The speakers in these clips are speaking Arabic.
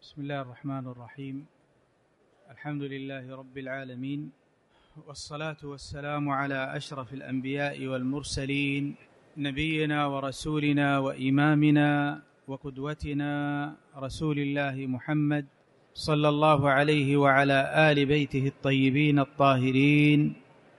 بسم الله الرحمن الرحيم. الحمد لله رب العالمين، والصلاة والسلام على أشرف الأنبياء والمرسلين، نبينا ورسولنا وإمامنا وقدوتنا رسول الله محمد صلى الله عليه وعلى آل بيته الطيبين الطاهرين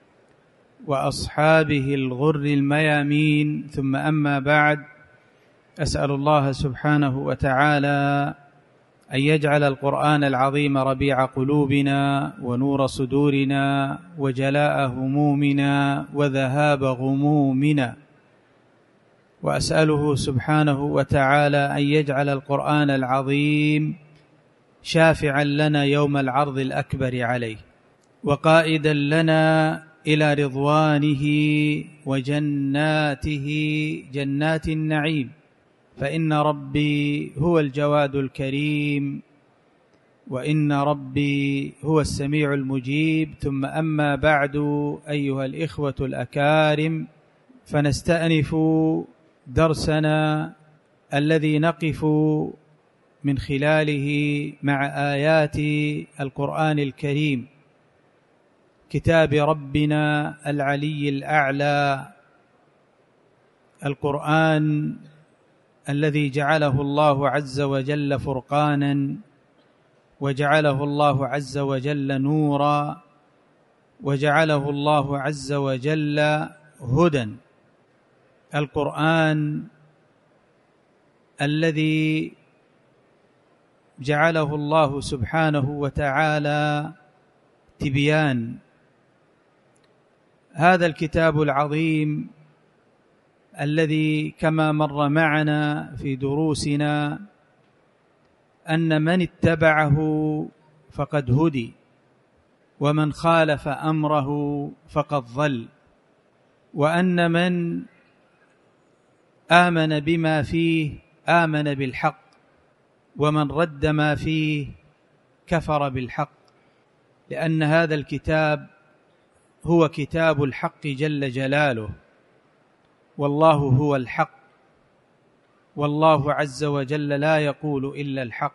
وأصحابه الغر الميامين، ثم أما بعد، أسأل الله سبحانه وتعالى أن يجعل القرآن العظيم ربيع قلوبنا ونور صدورنا وجلاء همومنا وذهاب غمومنا، وأسأله سبحانه وتعالى أن يجعل القرآن العظيم شافعا لنا يوم العرض الأكبر عليه، وقائدا لنا إلى رضوانه وجناته جنات النعيم، فإن ربي هو الجواد الكريم، وإن ربي هو السميع المجيب. ثم أما بعد، أيها الإخوة الأكارم، فنستأنف درسنا الذي نقف من خلاله مع آيات القرآن الكريم، كتاب ربنا العلي الأعلى، القرآن الذي جعله الله عز وجل فرقانا، وجعله الله عز وجل نورا، وجعله الله عز وجل هدى. القرآن الذي جعله الله سبحانه وتعالى تبيان. هذا الكتاب العظيم الذي كما مر معنا في دروسنا أن من اتبعه فقد هدي، ومن خالف أمره فقد ضل، وأن من آمن بما فيه آمن بالحق، ومن رد ما فيه كفر بالحق، لأن هذا الكتاب هو كتاب الحق جل جلاله، والله هو الحق، والله عز وجل لا يقول إلا الحق.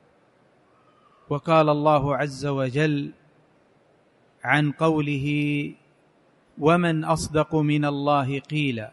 وقال الله عز وجل عن قوله: ومن أصدق من الله قيلا،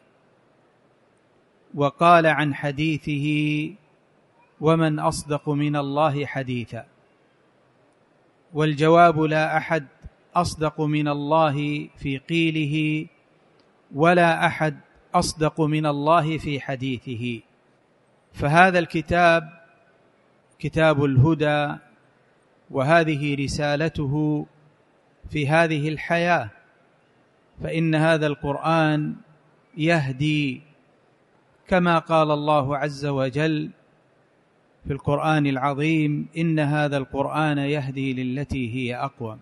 وقال عن حديثه: ومن أصدق من الله حديثا. والجواب: لا أحد أصدق من الله في قيله، ولا أحد أصدق من الله في حديثه. فهذا الكتاب كتاب الهدى، وهذه رسالته في هذه الحياة، فإن هذا القرآن يهدي، كما قال الله عز وجل في القرآن العظيم: إن هذا القرآن يهدي للتي هي أقوم.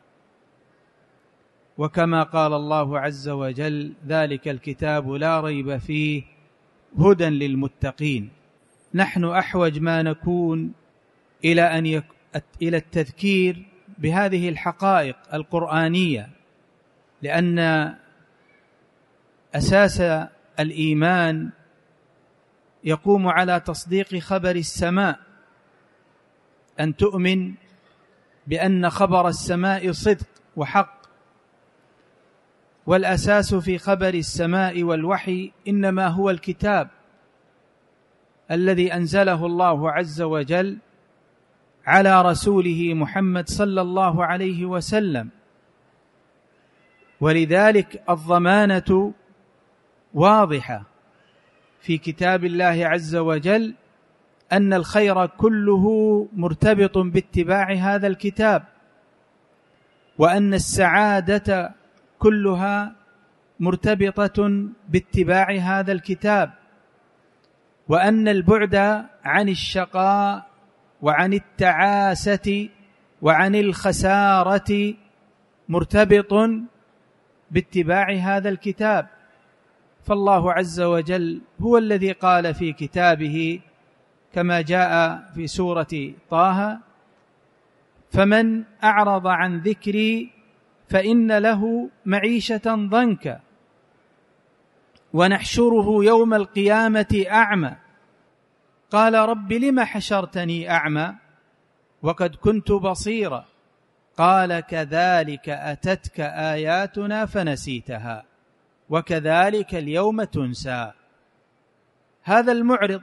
وكما قال الله عز وجل: ذلك الكتاب لا ريب فيه هدى للمتقين. نحن أحوج ما نكون إلى التذكير بهذه الحقائق القرآنية، لأن أساس الإيمان يقوم على تصديق خبر السماء، أن تؤمن بأن خبر السماء صدق وحق. والأساس في خبر السماء والوحي إنما هو الكتاب الذي أنزله الله عز وجل على رسوله محمد صلى الله عليه وسلم. ولذلك الضمانة واضحة في كتاب الله عز وجل أن الخير كله مرتبط باتباع هذا الكتاب، وأن السعادة كلها مرتبطة باتباع هذا الكتاب، وأن البعد عن الشقاء وعن التعاسة وعن الخسارة مرتبط باتباع هذا الكتاب. فالله عز وجل هو الذي قال في كتابه كما جاء في سورة طه: فمن أعرض عن ذكري فإن له معيشة ضنكا ونحشره يوم القيامة أعمى. قال: رب لم حشرتني أعمى وقد كنت بصيرا قال كذلك أتتك آياتنا فنسيتها وكذلك اليوم تنسى. هذا المعرض.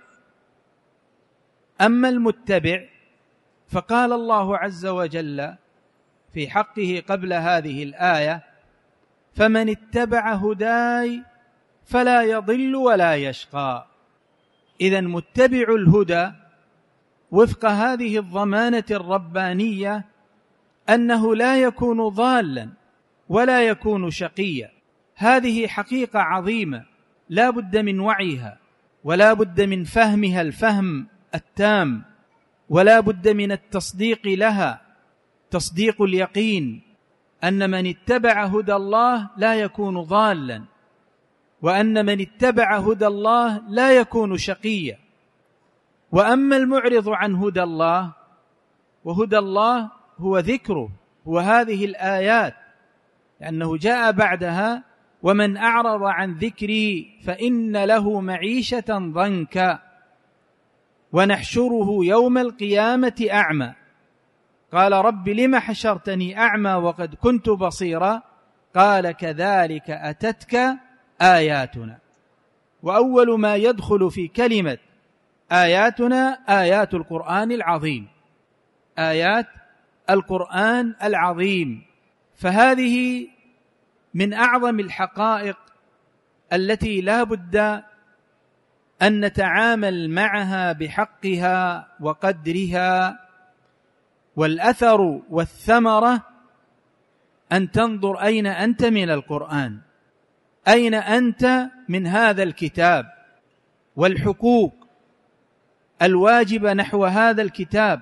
أما المتبع فقال الله عز وجل في حقه قبل هذه الآية: فمن اتبع هداي فلا يضل ولا يشقى. إذن متبع الهدى وفق هذه الضمانة الربانية أنه لا يكون ضالا ولا يكون شقيا. هذه حقيقة عظيمة لا بد من وعيها ولا بد من فهمها الفهم التام، ولا بد من التصديق لها تصديق اليقين، أن من اتبع هدى الله لا يكون ضالا، وأن من اتبع هدى الله لا يكون شقيا. وأما المعرض عن هدى الله، وهدى الله هو ذكره، هو هذه الآيات، لأنه جاء بعدها: ومن أعرض عن ذكري فإن له معيشة ضنكا ونحشره يوم القيامة أعمى. قال رب لم حشرتني أعمى وقد كنت بصيرا قال كذلك أتتك آياتنا. وأول ما يدخل في كلمة آياتنا آيات القرآن العظيم، آيات القرآن العظيم. فهذه من أعظم الحقائق التي لا بد أن نتعامل معها بحقها وقدرها. والأثر والثمرة أن تنظر أين أنت من القرآن، أين أنت من هذا الكتاب، والحقوق الواجبة نحو هذا الكتاب،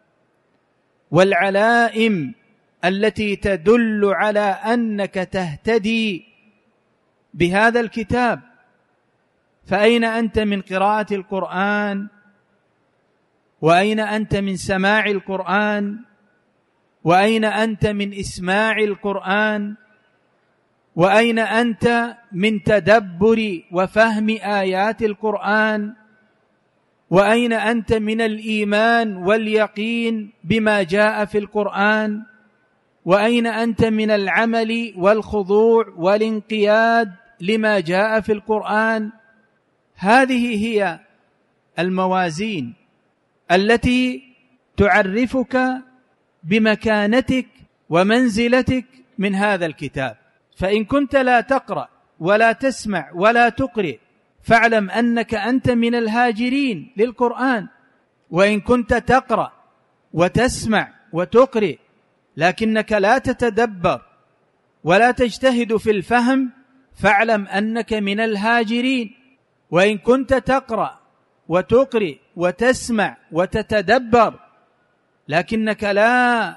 والعلائم التي تدل على أنك تهتدي بهذا الكتاب. فأين أنت من قراءة القرآن؟ وأين أنت من سماع القرآن؟ وأين أنت من إسماع القرآن؟ وأين أنت من تدبر وفهم آيات القرآن؟ وأين أنت من الإيمان واليقين بما جاء في القرآن؟ وأين أنت من العمل والخضوع والانقياد لما جاء في القرآن؟ هذه هي الموازين التي تعرفك بمكانتك ومنزلتك من هذا الكتاب. فإن كنت لا تقرأ ولا تسمع ولا تقرئ فاعلم أنك أنت من الهاجرين للقرآن. وإن كنت تقرأ وتسمع وتقرئ لكنك لا تتدبر ولا تجتهد في الفهم فاعلم أنك من الهاجرين. وإن كنت تقرأ وتقرئ وتسمع وتتدبر لكنك لا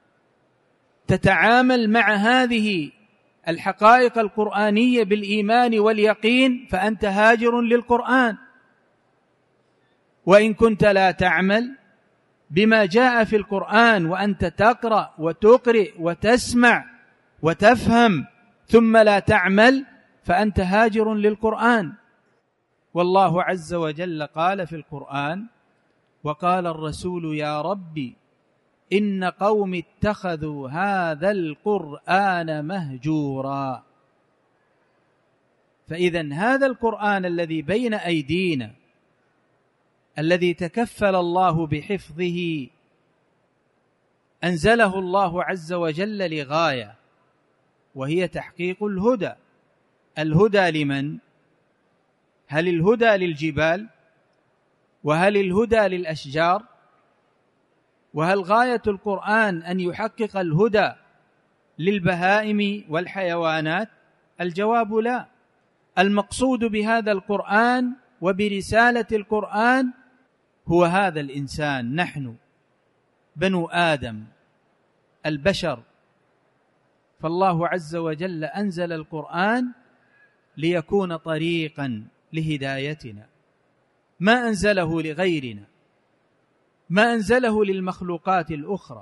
تتعامل مع هذه الحقائق القرآنية بالإيمان واليقين فأنت هاجر للقرآن. وإن كنت لا تعمل بما جاء في القرآن وأنت تقرأ وتقرئ وتسمع وتفهم ثم لا تعمل فأنت هاجر للقرآن. والله عز وجل قال في القرآن: وقال الرسول يا ربي إن قوم اتخذوا هذا القرآن مهجورا. فإذا هذا القرآن الذي بين أيدينا الذي تكفل الله بحفظه أنزله الله عز وجل لغاية، وهي تحقيق الهدى. الهدى لمن؟ هل الهدى للجبال؟ وهل الهدى للأشجار؟ وهل غاية القرآن أن يحقق الهدى للبهائم والحيوانات؟ الجواب لا. المقصود بهذا القرآن وبرسالة القرآن هو هذا الإنسان، نحن بنو آدم البشر. فالله عز وجل أنزل القرآن ليكون طريقا لهدايتنا، ما أنزله لغيرنا، ما أنزله للمخلوقات الأخرى،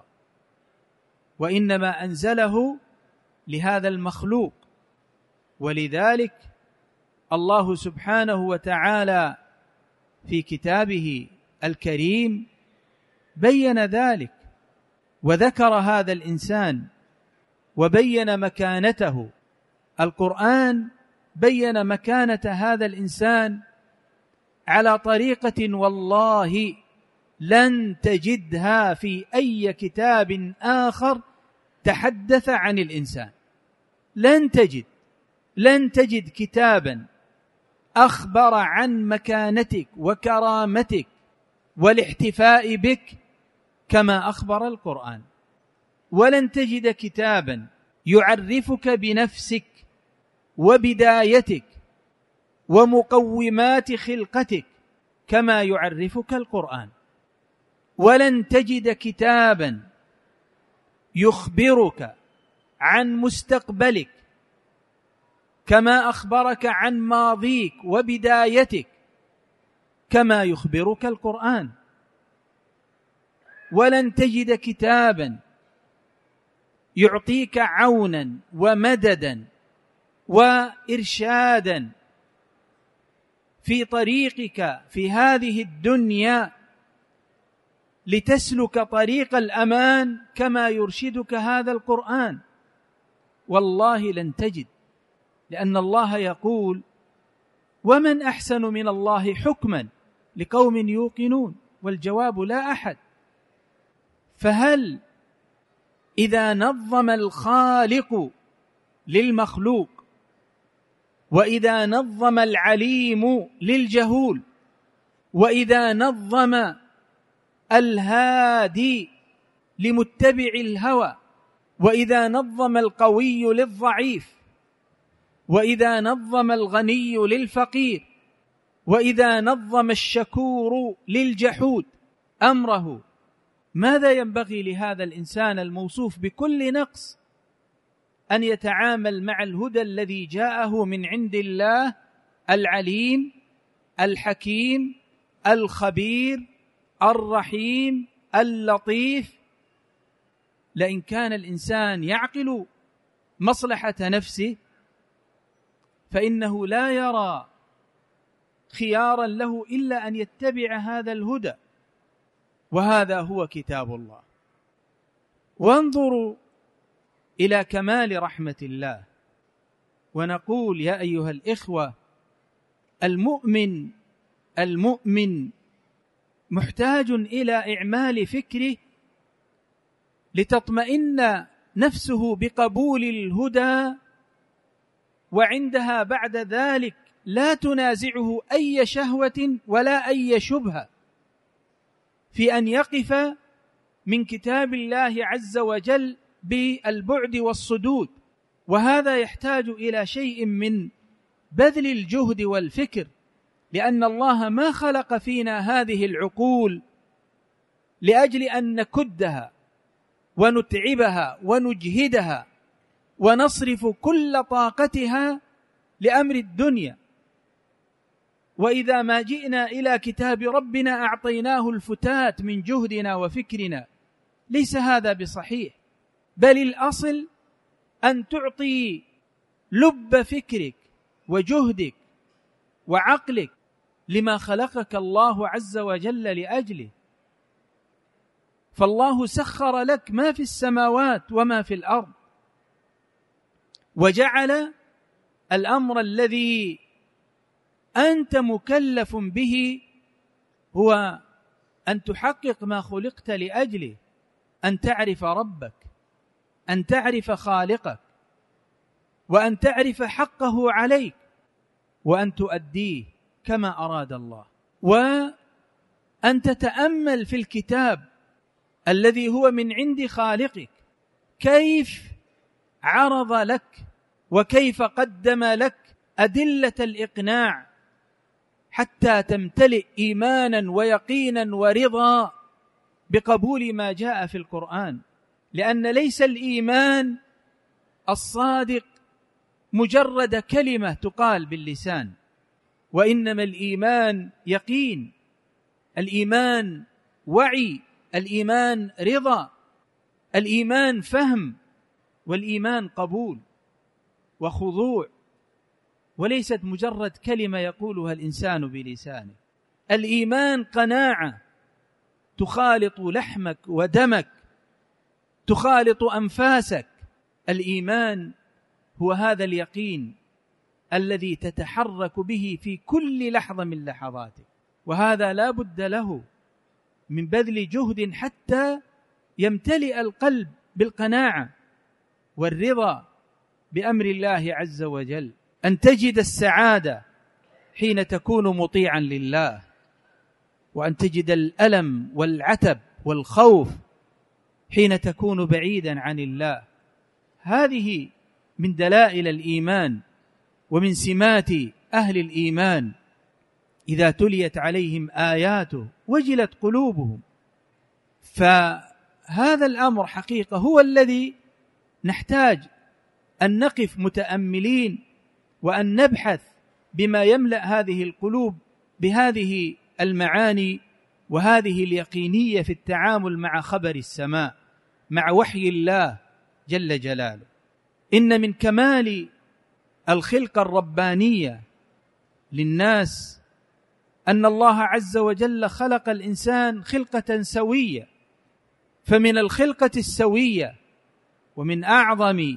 وإنما أنزله لهذا المخلوق. ولذلك الله سبحانه وتعالى في كتابه الكريم بين ذلك، وذكر هذا الإنسان وبين مكانته. القرآن بين مكانة هذا الإنسان على طريقة والله لن تجدها في أي كتاب آخر تحدث عن الإنسان. لن تجد كتابا أخبر عن مكانتك وكرامتك والاحتفاء بك كما أخبر القرآن. ولن تجد كتابا يعرفك بنفسك وبدايتك ومقومات خلقتك كما يعرفك القرآن. ولن تجد كتابا يخبرك عن مستقبلك كما أخبرك عن ماضيك وبدايتك كما يخبرك القرآن. ولن تجد كتابا يعطيك عونا ومددا وإرشادا في طريقك في هذه الدنيا لتسلك طريق الأمان كما يرشدك هذا القرآن. والله لن تجد، لأن الله يقول: ومن أحسن من الله حكما لقوم يوقنون. والجواب لا أحد. فهل إذا نظم الخالق للمخلوق، وإذا نظم العليم للجهول، وإذا نظم الهادي لمتبع الهوى، وإذا نظم القوي للضعيف، وإذا نظم الغني للفقير، وإذا نظم الشكور للجحود أمره، ماذا ينبغي لهذا الإنسان الموصوف بكل نقص أن يتعامل مع الهدى الذي جاءه من عند الله العليم الحكيم الخبير الرحيم اللطيف؟ لئن كان الإنسان يعقل مصلحة نفسه فإنه لا يرى خيارا له إلا أن يتبع هذا الهدى، وهذا هو كتاب الله. وانظروا إلى كمال رحمة الله، ونقول يا أيها الإخوة، المؤمن محتاج إلى إعمال فكره لتطمئن نفسه بقبول الهدى، وعندها بعد ذلك لا تنازعه أي شهوة ولا أي شبهة في أن يقف من كتاب الله عز وجل بالبعد والصدود. وهذا يحتاج إلى شيء من بذل الجهد والفكر، لأن الله ما خلق فينا هذه العقول لأجل أن نكدها ونتعبها ونجهدها ونصرف كل طاقتها لأمر الدنيا. وإذا ما جئنا إلى كتاب ربنا أعطيناه الفتات من جهدنا وفكرنا. ليس هذا بصحيح، بل الأصل أن تعطي لب فكرك وجهدك وعقلك لما خلقك الله عز وجل لأجله. فالله سخر لك ما في السماوات وما في الأرض، وجعل الأمر الذي أنت مكلف به هو أن تحقق ما خلقت لأجله، أن تعرف ربك، أن تعرف خالقك، وأن تعرف حقه عليك، وأن تؤديه كما أراد الله، وأن تتأمل في الكتاب الذي هو من عند خالقك كيف عرض لك وكيف قدم لك أدلة الإقناع حتى تمتلئ إيمانا ويقينا ورضا بقبول ما جاء في القرآن. لأن ليس الإيمان الصادق مجرد كلمة تقال باللسان، وإنما الإيمان يقين، الإيمان وعي، الإيمان رضا، الإيمان فهم، والإيمان قبول وخضوع، وليست مجرد كلمة يقولها الإنسان بلسانه. الإيمان قناعة تخالط لحمك ودمك تخالط أنفاسك. الإيمان هو هذا اليقين الذي تتحرك به في كل لحظة من لحظاتك، وهذا لا بد له من بذل جهد حتى يمتلئ القلب بالقناعة والرضا بأمر الله عز وجل. أن تجد السعادة حين تكون مطيعا لله، وأن تجد الألم والعتب والخوف حين تكون بعيدا عن الله. هذه من دلائل الإيمان ومن سمات أهل الإيمان. إذا تليت عليهم آياته وجلت قلوبهم. فهذا الأمر حقيقة هو الذي نحتاج أن نقف متأملين وأن نبحث بما يملأ هذه القلوب بهذه المعاني وهذه اليقينية في التعامل مع خبر السماء، مع وحي الله جل جلاله. إن من كمال الخلقة الربانية للناس أن الله عز وجل خلق الإنسان خلقة سوية. فمن الخلقة السوية ومن أعظم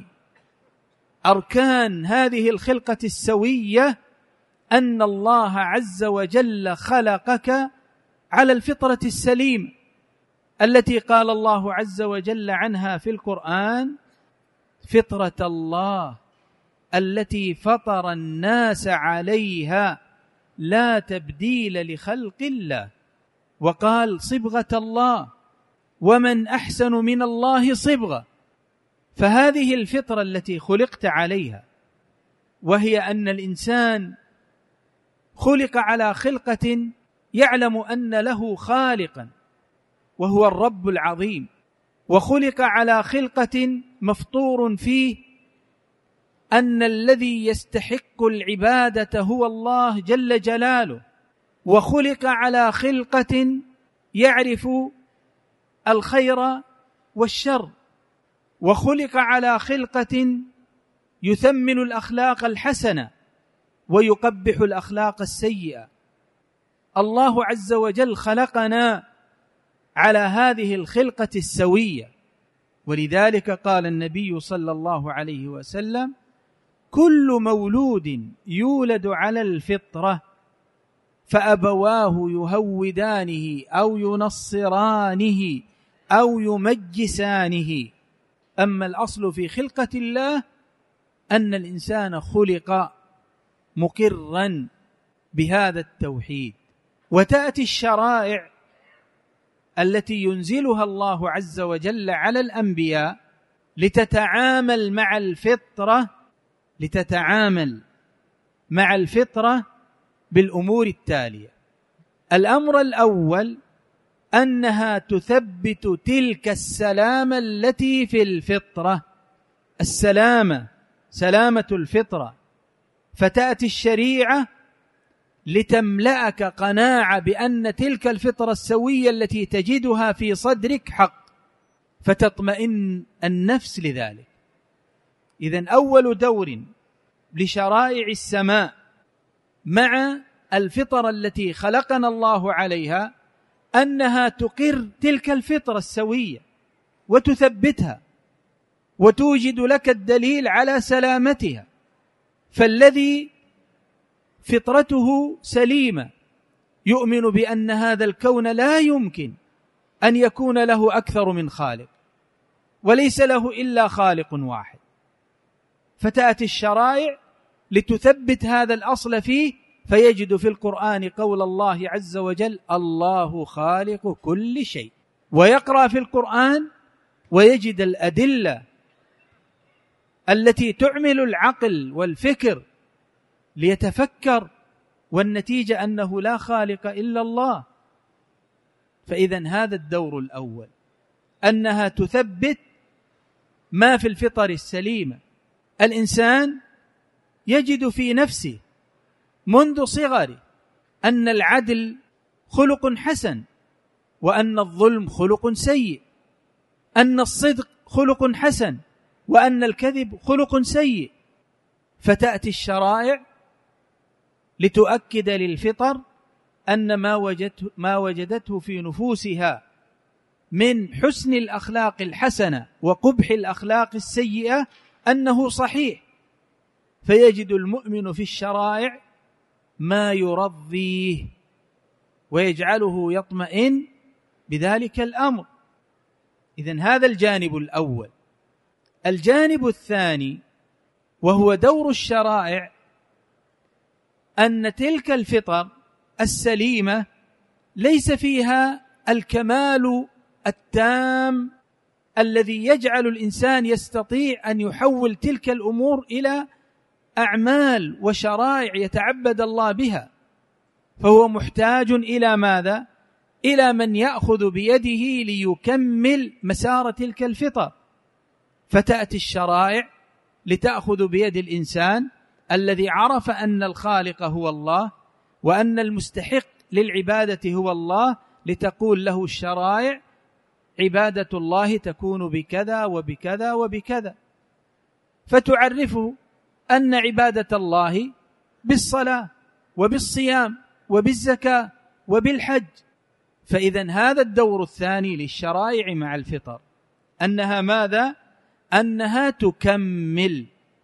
أركان هذه الخلقة السوية أن الله عز وجل خلقك على الفطرة السليمة التي قال الله عز وجل عنها في القرآن: فطرة الله التي فطر الناس عليها لا تبديل لخلق الله. وقال: صبغة الله، ومن أحسن من الله صبغة. فهذه الفطرة التي خلقت عليها، وهي أن الإنسان خلق على خلقة يعلم أن له خالقا وهو الرب العظيم، وخلق على خلقة مفطور فيه أن الذي يستحق العبادة هو الله جل جلاله، وخلق على خلقة يعرف الخير والشر، وخلق على خلقة يثمن الأخلاق الحسنة ويقبح الأخلاق السيئة. الله عز وجل خلقنا على هذه الخلقة السوية، ولذلك قال النبي صلى الله عليه وسلم: كل مولود يولد على الفطرة فأبواه يهودانه أو ينصرانه أو يمجسانه. أما الأصل في خلقة الله أن الإنسان خلق مقرا بهذا التوحيد. وتأتي الشرائع التي ينزلها الله عز وجل على الأنبياء لتتعامل مع الفطرة بالأمور التالية. الأمر الأول أنها تثبت تلك السلامة التي في الفطرة، سلامة الفطرة. فتأتي الشريعة لتملأك قناعة بأن تلك الفطرة السوية التي تجدها في صدرك حق، فتطمئن النفس لذلك. إذن أول دور لشرائع السماء مع الفطرة التي خلقنا الله عليها أنها تقر تلك الفطرة السوية وتثبتها وتوجد لك الدليل على سلامتها. فالذي فطرته سليمة يؤمن بأن هذا الكون لا يمكن أن يكون له أكثر من خالق، وليس له إلا خالق واحد. فتأتي الشرائع لتثبت هذا الأصل فيه، فيجد في القرآن قول الله عز وجل: الله خالق كل شيء. ويقرأ في القرآن ويجد الأدلة التي تعمل العقل والفكر ليتفكر، والنتيجة أنه لا خالق إلا الله. فإذن هذا الدور الأول، أنها تثبت ما في الفطر السليمة. الإنسان يجد في نفسه منذ صغره أن العدل خلق حسن، وأن الظلم خلق سيء، أن الصدق خلق حسن، وأن الكذب خلق سيء. فتأتي الشرائع لتؤكد للفطر أن ما وجدته في نفوسها من حسن الأخلاق الحسنة وقبح الأخلاق السيئة أنه صحيح، فيجد المؤمن في الشرائع ما يرضيه ويجعله يطمئن بذلك الأمر. إذن هذا الجانب الأول. الجانب الثاني وهو دور الشرائع أن تلك الفطر السليمة ليس فيها الكمال التام الذي يجعل الإنسان يستطيع أن يحول تلك الأمور إلى أعمال وشرائع يتعبد الله بها، فهو محتاج إلى ماذا؟ إلى من يأخذ بيده ليكمل مسار تلك الفطر. فتأتي الشرائع لتأخذ بيد الإنسان الذي عرف أن الخالق هو الله وأن المستحق للعبادة هو الله، لتقول له الشرائع عبادة الله تكون بكذا وبكذا وبكذا، فتعرفه أن عبادة الله بالصلاة وبالصيام وبالزكاة وبالحج. فإذن هذا الدور الثاني للشرائع مع الفطر، أنها ماذا؟ أنها تكمل،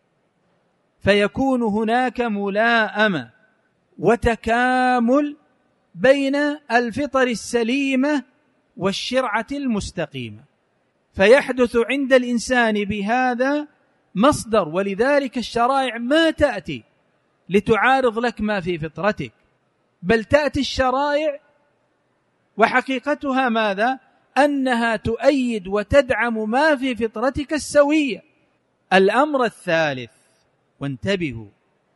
فيكون هناك ملائمة وتكامل بين الفطر السليمة والشرعة المستقيمة، فيحدث عند الإنسان بهذا مصدر. ولذلك الشرائع ما تأتي لتعارض لك ما في فطرتك، بل تأتي الشرائع وحقيقتها ماذا؟ أنها تؤيد وتدعم ما في فطرتك السوية. الأمر الثالث، وانتبهوا،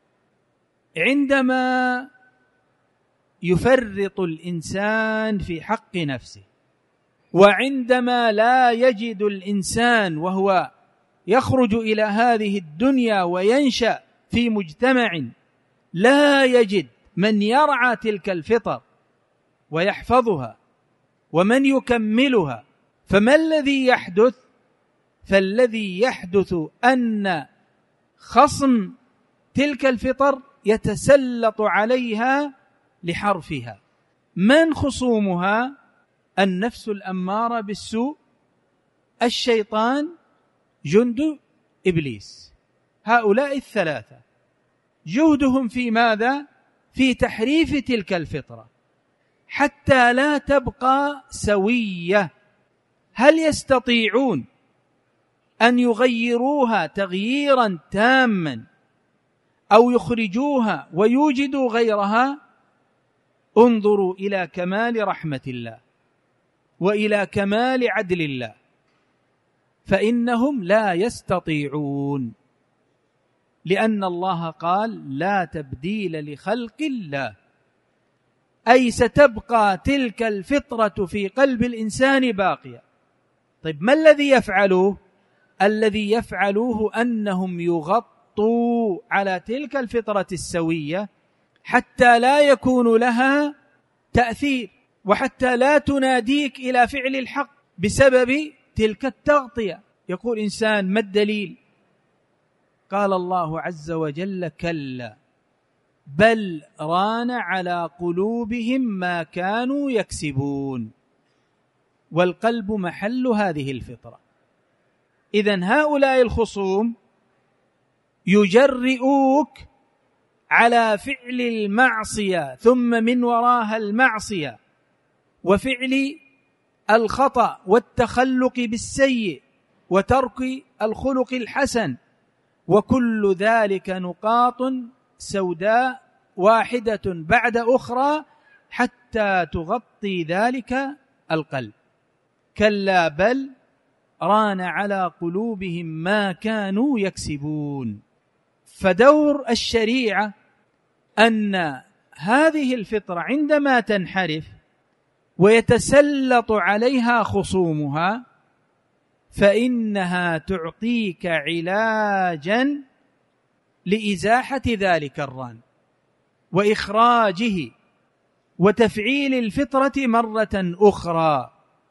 عندما يفرط الإنسان في حق نفسه، وعندما لا يجد الإنسان وهو يخرج إلى هذه الدنيا وينشأ في مجتمع لا يجد من يرعى تلك الفطر ويحفظها ومن يكملها، فما الذي يحدث؟ فالذي يحدث أن خصم تلك الفطر يتسلط عليها لحرفها. من خصومها؟ النفس الأمارة بالسوء، الشيطان، جند إبليس. هؤلاء الثلاثة جهدهم في ماذا؟ في تحريف تلك الفطرة حتى لا تبقى سوية. هل يستطيعون أن يغيروها تغييرا تاما أو يخرجوها ويوجدوا غيرها؟ انظروا إلى كمال رحمة الله وإلى كمال عدل الله، فإنهم لا يستطيعون، لأن الله قال لا تبديل لخلق الله، أي ستبقى تلك الفطرة في قلب الإنسان باقية. طيب ما الذي يفعلوه؟ الذي يفعلوه أنهم يغطوا على تلك الفطرة السوية حتى لا يكون لها تأثير، وحتى لا تناديك إلى فعل الحق بسبب تلك التغطية. يقول إنسان ما الدليل؟ قال الله عز وجل كلا بل ران على قلوبهم ما كانوا يكسبون، والقلب محل هذه الفطرة. إذن هؤلاء الخصوم يجرئوك على فعل المعصية ثم من وراها المعصية وفعل الخطأ والتخلق بالسيء وترك الخلق الحسن، وكل ذلك نقاط سوداء واحدة بعد أخرى حتى تغطي ذلك القلب. كلا بل ران على قلوبهم ما كانوا يكسبون. فدور الشريعة أن هذه الفطرة عندما تنحرف ويتسلط عليها خصومها فإنها تعطيك علاجا لإزاحة ذلك الران وإخراجه وتفعيل الفطرة مرة أخرى.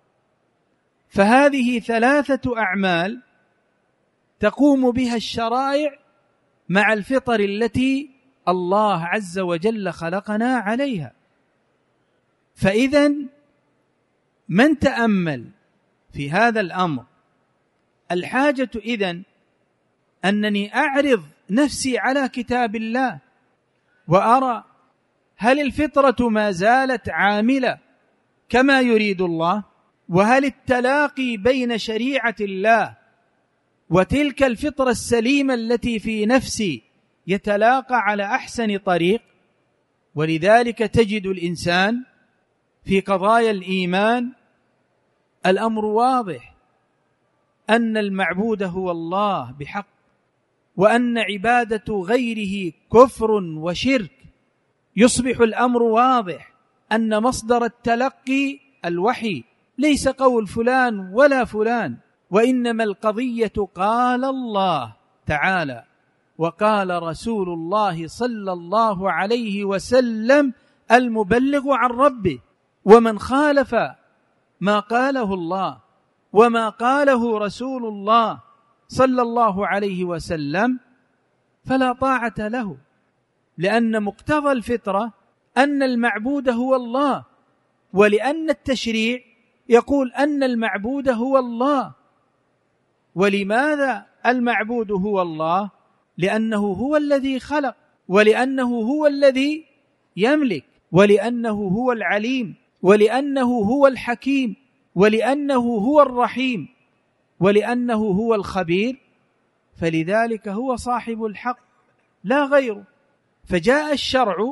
فهذه ثلاثة أعمال تقوم بها الشرائع مع الفطر التي الله عز وجل خلقنا عليها. فإذن من تأمل في هذا الأمر. الحاجة إذن أنني أعرض نفسي على كتاب الله وأرى هل الفطرة ما زالت عاملة كما يريد الله، وهل التلاقي بين شريعة الله وتلك الفطرة السليمة التي في نفسي يتلاقى على أحسن طريق. ولذلك تجد الإنسان في قضايا الإيمان الأمر واضح، أن المعبود هو الله بحق، وأن عبادة غيره كفر وشرك. يصبح الأمر واضح أن مصدر التلقي الوحي ليس قول فلان ولا فلان، وإنما القضية قال الله تعالى وقال رسول الله صلى الله عليه وسلم المبلغ عن ربه. ومن خالف ما قاله الله وما قاله رسول الله صلى الله عليه وسلم فلا طاعة له، لأن مقتضى الفطرة أن المعبود هو الله، ولأن التشريع يقول أن المعبود هو الله. ولماذا المعبود هو الله؟ لأنه هو الذي خلق، ولأنه هو الذي يملك، ولأنه هو العليم، ولأنه هو الحكيم، ولأنه هو الرحيم، ولأنه هو الخبير، فلذلك هو صاحب الحق لا غيره. فجاء الشرع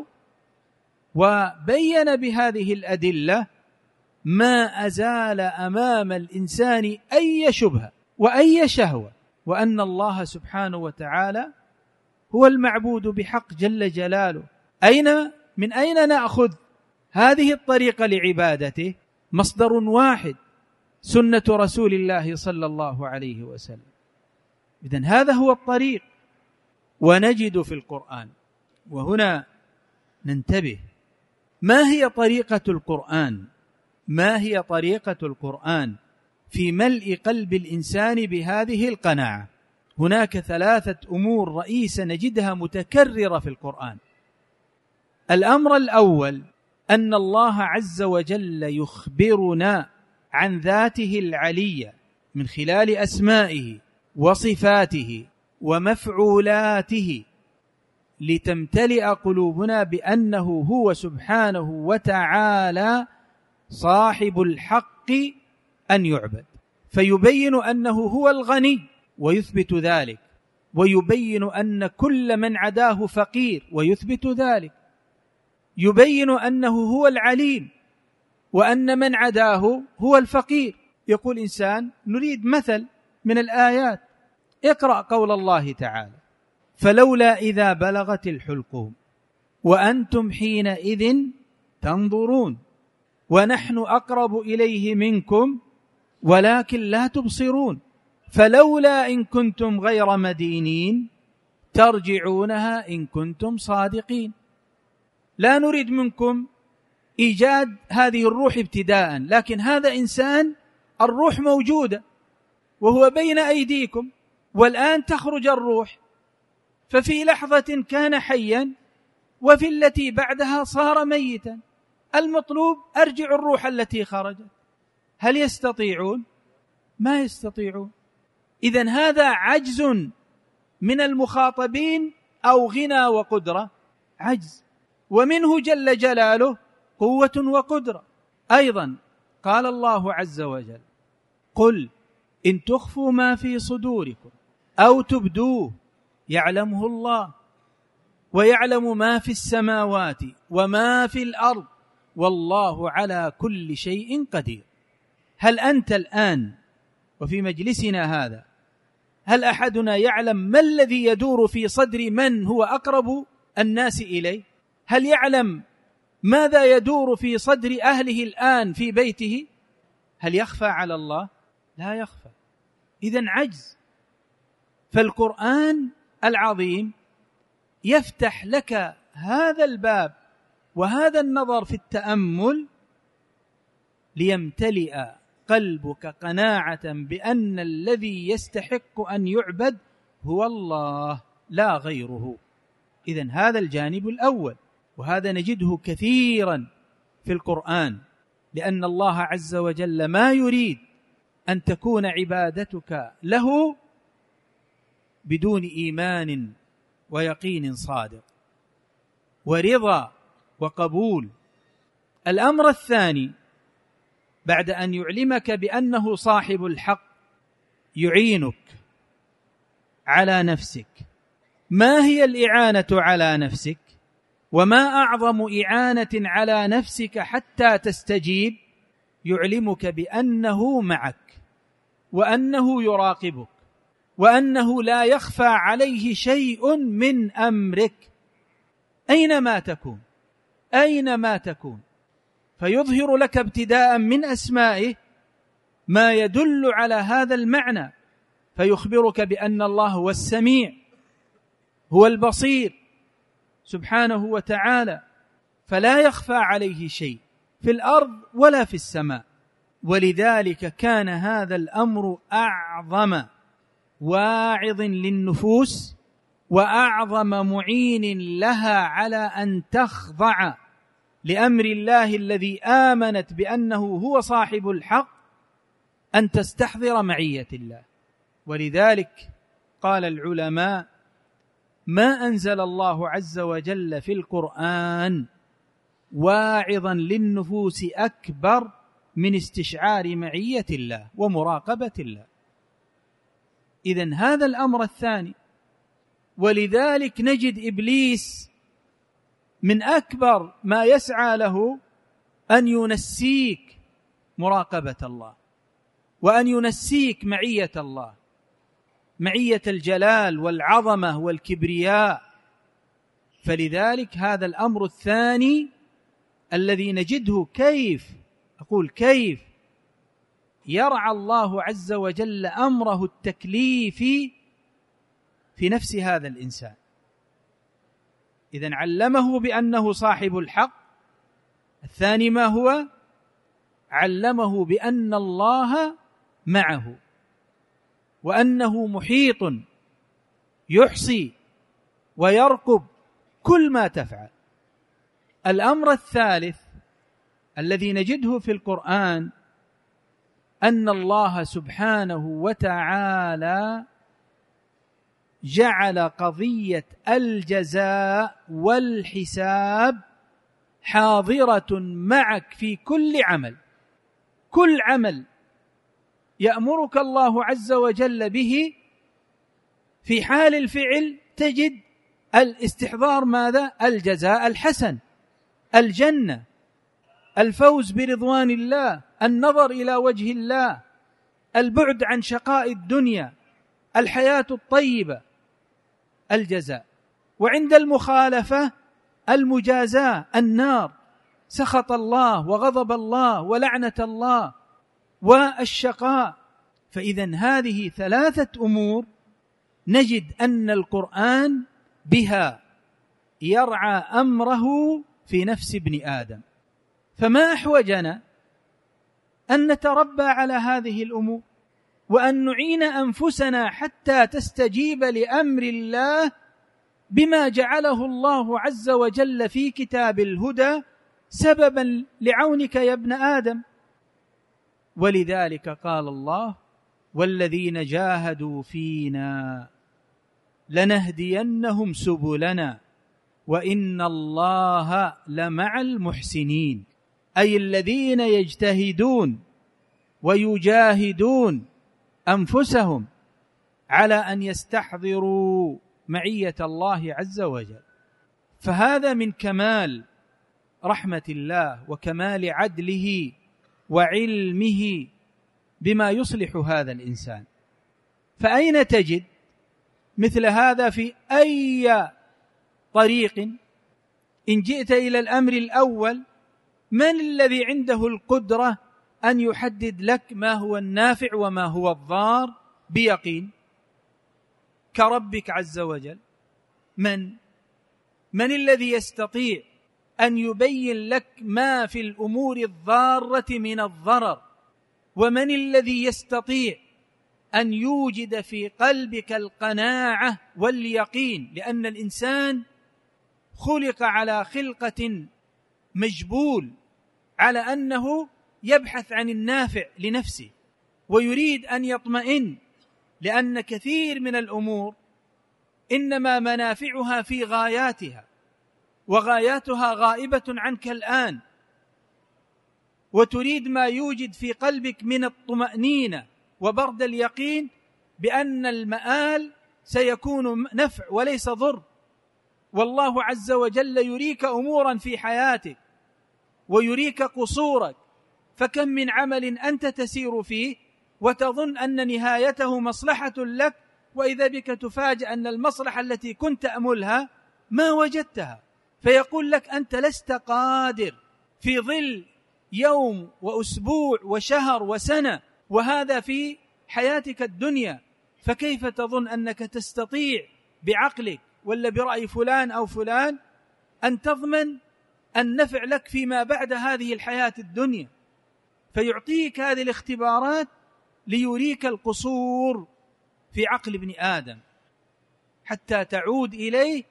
وبين بهذه الأدلة ما أزال أمام الإنسان أي شبهة وأي شهوة، وأن الله سبحانه وتعالى هو المعبود بحق جل جلاله. من أين نأخذ هذه الطريقة لعبادته؟ مصدر واحد، سنة رسول الله صلى الله عليه وسلم. إذن هذا هو الطريق. ونجد في القرآن، وهنا ننتبه، ما هي طريقة القرآن؟ ما هي طريقة القرآن في ملء قلب الإنسان بهذه القناعة؟ هناك 3 أمور رئيسة نجدها متكررة في القرآن. الأمر الأول أن الله عز وجل يخبرنا عن ذاته العلية من خلال أسمائه وصفاته ومفعولاته، لتمتلئ قلوبنا بأنه هو سبحانه وتعالى صاحب الحق أن يعبد، فيبين أنه هو الغني ويثبت ذلك، ويبين أن كل من عداه فقير ويثبت ذلك، يبين أنه هو العليم وأن من عداه هو الفقير. يقول إنسان نريد مثل من الآيات، اقرأ قول الله تعالى فلولا إذا بلغت الحلقوم وأنتم حينئذ تنظرون ونحن أقرب إليه منكم ولكن لا تبصرون فلولا إن كنتم غير مدينين ترجعونها إن كنتم صادقين. لا نريد منكم إيجاد هذه الروح ابتداء، لكن هذا إنسان الروح موجودة وهو بين أيديكم، والآن تخرج الروح، ففي لحظة كان حيا وفي التي بعدها صار ميتا. المطلوب أرجع الروح التي خرجت. هل يستطيعون؟ ما يستطيعون. إذن هذا عجز من المخاطبين أو غنى وقدرة؟ عجز. ومنه جل جلاله قوة وقدرة. أيضا قال الله عز وجل قل إن تخفوا ما في صدوركم أو تبدوه يعلمه الله ويعلم ما في السماوات وما في الأرض والله على كل شيء قدير. هل أنت الآن وفي مجلسنا هذا هل أحدنا يعلم ما الذي يدور في صدر من هو أقرب الناس إليه؟ هل يعلم ماذا يدور في صدر أهله الآن في بيته؟ هل يخفى على الله؟ لا يخفى. إذن عجز. فالقرآن العظيم يفتح لك هذا الباب وهذا النظر في التأمل ليمتلئ قلبك قناعة بأن الذي يستحق أن يعبد هو الله لا غيره. إذن هذا الجانب الأول، وهذا نجده كثيرا في القرآن، لأن الله عز وجل ما يريد أن تكون عبادتك له بدون إيمان ويقين صادق ورضا وقبول. الأمر الثاني بعد أن يعلمك بأنه صاحب الحق يعينك على نفسك. ما هي الإعانة على نفسك؟ وما أعظم إعانة على نفسك حتى تستجيب؟ يعلمك بأنه معك، وأنه يراقبك، وأنه لا يخفى عليه شيء من أمرك أينما تكون، فيظهر لك ابتداء من أسمائه ما يدل على هذا المعنى، فيخبرك بأن الله هو السميع، هو البصير سبحانه وتعالى، فلا يخفى عليه شيء في الأرض ولا في السماء. ولذلك كان هذا الأمر أعظم واعظ للنفوس وأعظم معين لها على أن تخضع لأمر الله الذي آمنت بأنه هو صاحب الحق، أن تستحضر معية الله. ولذلك قال العلماء: ما أنزل الله عز وجل في القرآن واعظا للنفوس أكبر من استشعار معية الله ومراقبة الله. إذن هذا الأمر الثاني. ولذلك نجد إبليس من أكبر ما يسعى له أن ينسيك مراقبة الله، وأن ينسيك معية الله، معية الجلال والعظمة والكبرياء. فلذلك هذا الأمر الثاني الذي نجده كيف يرعى الله عز وجل أمره التكليفي في نفس هذا الإنسان. إذن علمه بأنه صاحب الحق. الثاني ما هو؟ علمه بأن الله معه، وأنه محيط يحصي ويرقب كل ما تفعل. الأمر الثالث الذي نجده في القرآن أن الله سبحانه وتعالى جعل قضية الجزاء والحساب حاضرة معك في كل عمل. كل عمل يأمرك الله عز وجل به في حال الفعل تجد الاستحضار ماذا؟ الجزاء الحسن، الجنة، الفوز برضوان الله، النظر إلى وجه الله، البعد عن شقاء الدنيا، الحياة الطيبة، الجزاء. وعند المخالفة المجازاة، النار، سخط الله وغضب الله ولعنة الله والشقاء. فإذن هذه ثلاثة أمور نجد أن القرآن بها يرعى أمره في نفس ابن آدم. فما أحوجنا أن نتربى على هذه الأمور، وأن نعين أنفسنا حتى تستجيب لأمر الله بما جعله الله عز وجل في كتاب الهدى سببا لعونك يا ابن آدم. ولذلك قال الله: والذين جاهدوا فينا لنهدينهم سبلنا وإن الله لمع المحسنين. أي الذين يجتهدون ويجاهدون أنفسهم على أن يستحضروا معية الله عز وجل. فهذا من كمال رحمة الله وكمال عدله وعلمه بما يصلح هذا الإنسان. فأين تجد مثل هذا في أي طريق؟ إن جئت إلى الأمر الأول، من الذي عنده القدرة أن يحدد لك ما هو النافع وما هو الضار بيقين كربك عز وجل؟ من الذي يستطيع أن يبين لك ما في الأمور الضارة من الضرر؟ ومن الذي يستطيع أن يوجد في قلبك القناعة واليقين؟ لأن الإنسان خلق على خلقة مجبول على أنه يبحث عن النافع لنفسه، ويريد أن يطمئن، لأن كثير من الأمور إنما منافعها في غاياتها، وغاياتها غائبة عنك الآن، وتريد ما يوجد في قلبك من الطمأنينة وبرد اليقين بأن المآل سيكون نفع وليس ضر. والله عز وجل يريك أمورا في حياتك ويريك قصورك، فكم من عمل أنت تسير فيه وتظن أن نهايته مصلحة لك، وإذا بك تفاجأ أن المصلحة التي كنت تأملها ما وجدتها، فيقول لك أنت لست قادر في ظل يوم وأسبوع وشهر وسنة، وهذا في حياتك الدنيا، فكيف تظن أنك تستطيع بعقلك ولا برأي فلان أو فلان أن تضمن النفع لك فيما بعد هذه الحياة الدنيا؟ فيعطيك هذه الاختبارات ليريك القصور في عقل ابن آدم حتى تعود إليه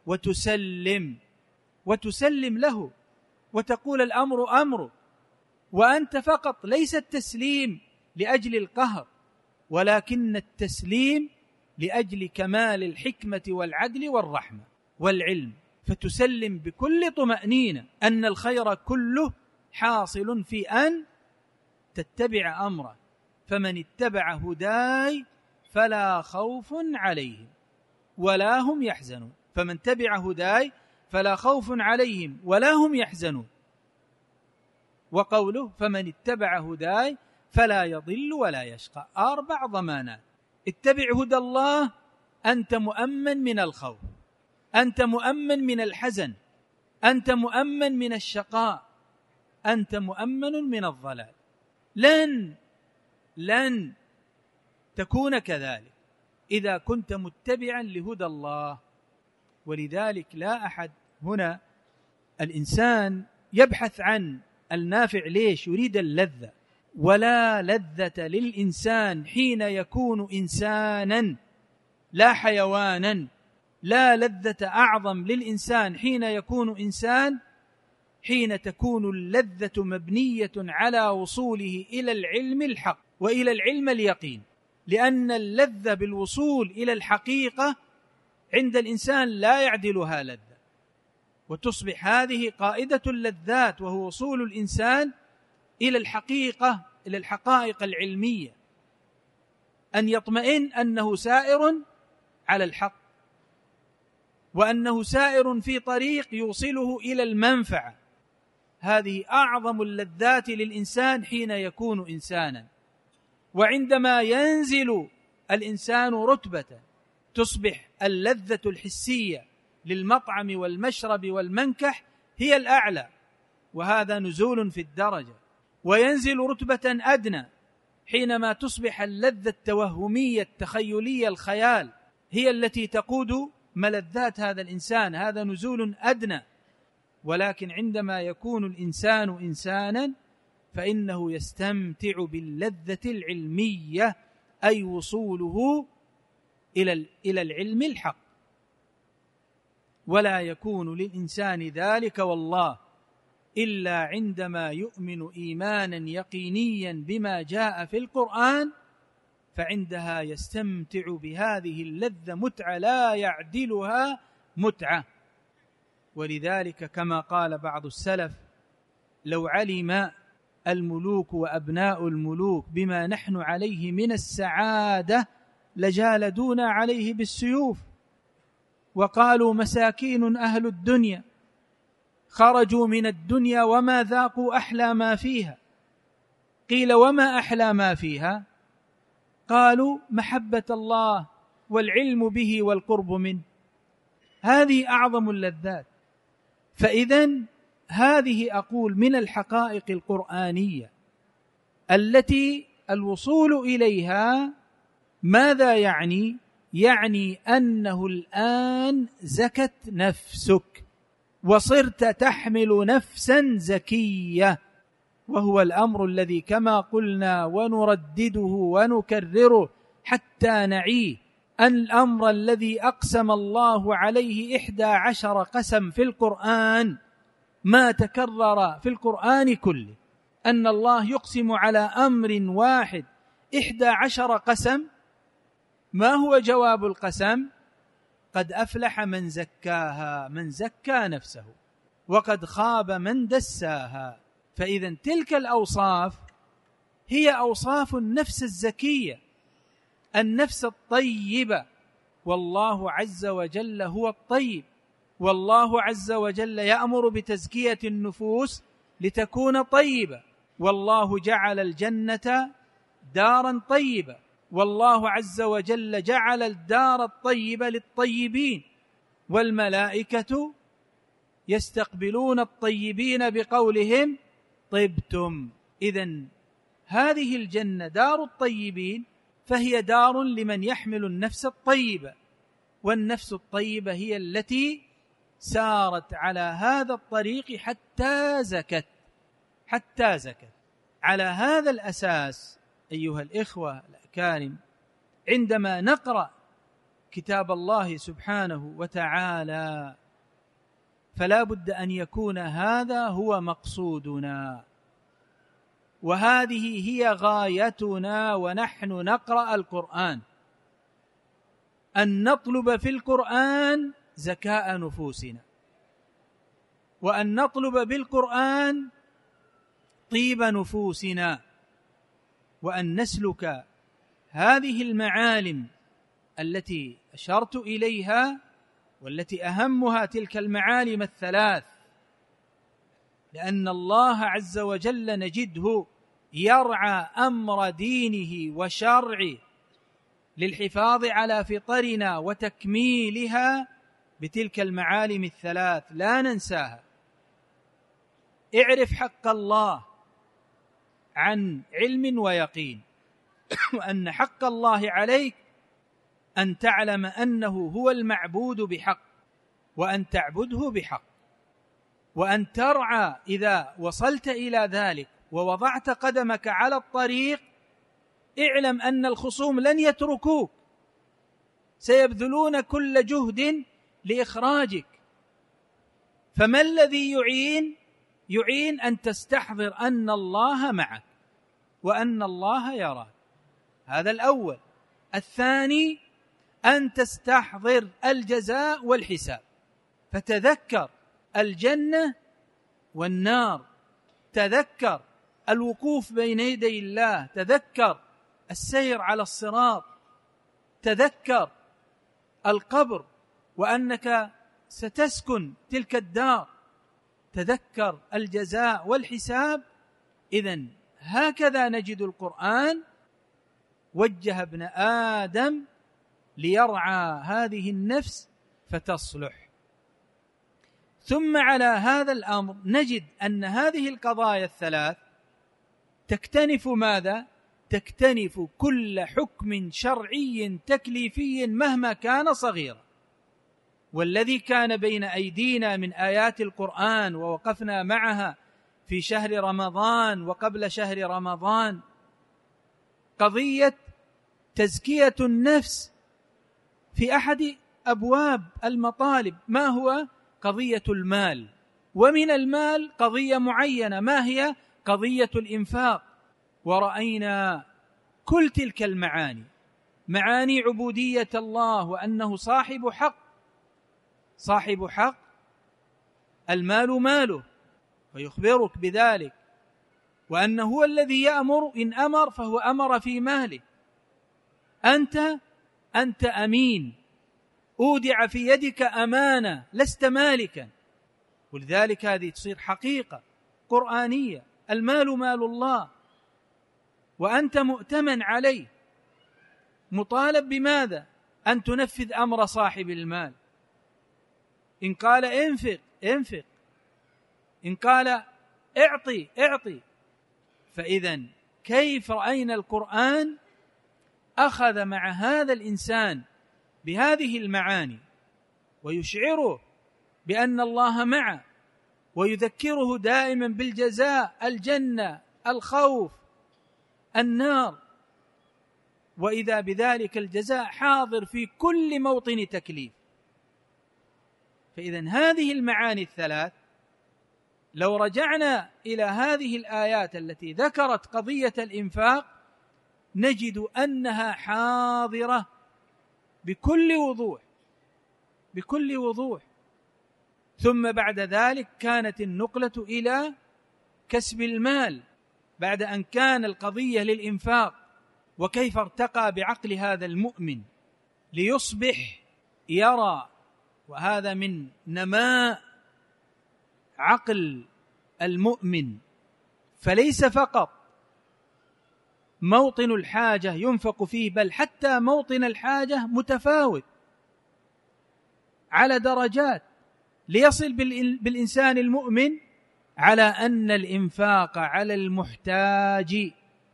وتسلم له وتقول الأمر أمره، وأنت فقط ليس التسليم لأجل القهر، ولكن التسليم لأجل كمال الحكمة والعدل والرحمة والعلم، فتسلم بكل طمأنينة أن الخير كله حاصل في أن تتبع أمره، فمن اتبع هداي فلا خوف عليهم ولا هم يحزنون. فمن تبع هداي فلا خوف عليهم ولا هم يحزنون. وقوله فمن اتبع هداي فلا يضل ولا يشقى، 4 ضمانات. اتبع هدى الله، أنت مؤمن من الخوف، أنت مؤمن من الحزن، أنت مؤمن من الشقاء، أنت مؤمن من الضلال. لن تكون كذلك إذا كنت متبعا لهدى الله. ولذلك لا أحد هنا، الإنسان يبحث عن النافع، ليش؟ يريد اللذة، ولا لذة للإنسان حين يكون إنسانا لا حيوانا، لا لذة أعظم للإنسان حين يكون إنسان، حين تكون اللذة مبنية على وصوله إلى العلم الحق وإلى العلم اليقين، لأن اللذة بالوصول إلى الحقيقة عند الإنسان لا يعدلها لذة، وتصبح هذه قائدة اللذات، وهو وصول الإنسان إلى الحقيقة، إلى الحقائق العلمية، أن يطمئن أنه سائر على الحق، وأنه سائر في طريق يوصله إلى المنفعة. هذه أعظم اللذات للإنسان حين يكون إنسانا. وعندما ينزل الإنسان رتبة تصبح اللذة الحسية للمطعم والمشرب والمنكح هي الأعلى، وهذا نزول في الدرجة. وينزل رتبة أدنى حينما تصبح اللذة التوهمية التخيلية الخيال هي التي تقود ملذات هذا الإنسان، هذا نزول أدنى. ولكن عندما يكون الإنسان إنسانا فإنه يستمتع باللذة العلمية، أي وصوله إلى العلم الحق. ولا يكون للإنسان ذلك والله إلا عندما يؤمن إيمانا يقينيا بما جاء في القرآن، فعندها يستمتع بهذه اللذة متعة لا يعدلها متعة. ولذلك كما قال بعض السلف: لو علم الملوك وأبناء الملوك بما نحن عليه من السعادة لجالدونا عليه بالسيوف، وقالوا مساكين أهل الدنيا خرجوا من الدنيا وما ذاقوا أحلى ما فيها. قيل: وما أحلى ما فيها؟ قالوا: محبة الله والعلم به والقرب منه، هذه أعظم اللذات. فإذن هذه أقول من الحقائق القرآنية التي الوصول إليها ماذا يعني؟ يعني أنه الآن زكت نفسك وصرت تحمل نفسا زكية، وهو الأمر الذي كما قلنا ونردده ونكرره حتى نعيه، أن الأمر الذي أقسم الله عليه 11 قسم في القرآن ما تكرر في القرآن كله، أن الله يقسم على أمر واحد 11 قسم. ما هو جواب القسم؟ قد أفلح من زكاها، من زكى نفسه، وقد خاب من دساها. فإذا تلك الأوصاف هي أوصاف النفس الزكية، النفس الطيبة، والله عز وجل هو الطيب، والله عز وجل يأمر بتزكية النفوس لتكون طيبة، والله جعل الجنة دارا طيبة، والله عز وجل جعل الدار الطيبة للطيبين، والملائكة يستقبلون الطيبين بقولهم طبتم. إذن هذه الجنة دار الطيبين، فهي دار لمن يحمل النفس الطيبة، والنفس الطيبة هي التي سارت على هذا الطريق حتى زكت. على هذا الأساس أيها الإخوة الأكارم، عندما نقرأ كتاب الله سبحانه وتعالى فلا بد أن يكون هذا هو مقصودنا، وهذه هي غايتنا ونحن نقرأ القرآن، أن نطلب في القرآن زكاء نفوسنا، وأن نطلب بالقرآن طيب نفوسنا، وأن نسلك هذه المعالم التي أشرت إليها، والتي أهمها تلك المعالم الثلاث، لأن الله عز وجل نجده يرعى أمر دينه وشرعه للحفاظ على فطرنا وتكميلها بتلك المعالم الثلاث، لا ننساها. اعرف حق الله عن علم ويقين، وأن حق الله عليك أن تعلم أنه هو المعبود بحق، وأن تعبده بحق، وأن ترعى إذا وصلت إلى ذلك ووضعت قدمك على الطريق، اعلم أن الخصوم لن يتركوك، سيبذلون كل جهد لإخراجك. فما الذي يعين أن تستحضر أن الله معك وأن الله يراك، هذا الأول. الثاني أن تستحضر الجزاء والحساب، فتذكر الجنة والنار، تذكر الوقوف بين يدي الله، تذكر السير على الصراط، تذكر القبر وأنك ستسكن تلك الدار، تذكر الجزاء والحساب. إذن هكذا نجد القرآن وجه ابن آدم ليرعى هذه النفس فتصلح. ثم على هذا الأمر نجد أن هذه القضايا الثلاث تكتنف ماذا؟ تكتنف كل حكم شرعي تكليفي مهما كان صغيرا. والذي كان بين أيدينا من آيات القرآن ووقفنا معها في شهر رمضان وقبل شهر رمضان قضية تزكية النفس في أحد أبواب المطالب. ما هو؟ قضية المال، ومن المال قضية معينة، ما هي؟ قضية الإنفاق. ورأينا كل تلك المعاني، معاني عبودية الله، وأنه صاحب حق، المال ماله فيخبرك بذلك، وأنه هو الذي يأمر، إن أمر فهو أمر في ماله. أنت أمين، أودع في يدك أمانة، لست مالكا. ولذلك هذه تصير حقيقة قرآنية، المال مال الله وأنت مؤتمن عليه، مطالب بماذا؟ أن تنفذ أمر صاحب المال. إن قال انفق، إن قال اعطي. فإذا كيف رأينا القرآن أخذ مع هذا الإنسان بهذه المعاني ويشعره بأن الله معه، ويذكره دائما بالجزاء، الجنة، الخوف، النار، وإذا بذلك الجزاء حاضر في كل موطن تكليف. فإذا هذه المعاني الثلاث لو رجعنا إلى هذه الآيات التي ذكرت قضية الإنفاق نجد أنها حاضرة بكل وضوح. ثم بعد ذلك كانت النقلة إلى كسب المال بعد أن كان القضية للإنفاق. وكيف ارتقى بعقل هذا المؤمن ليصبح يرى، وهذا من نماء عقل المؤمن، فليس فقط موطن الحاجة ينفق فيه، بل حتى موطن الحاجة متفاوت على درجات، ليصل بالإنسان المؤمن على أن الإنفاق على المحتاج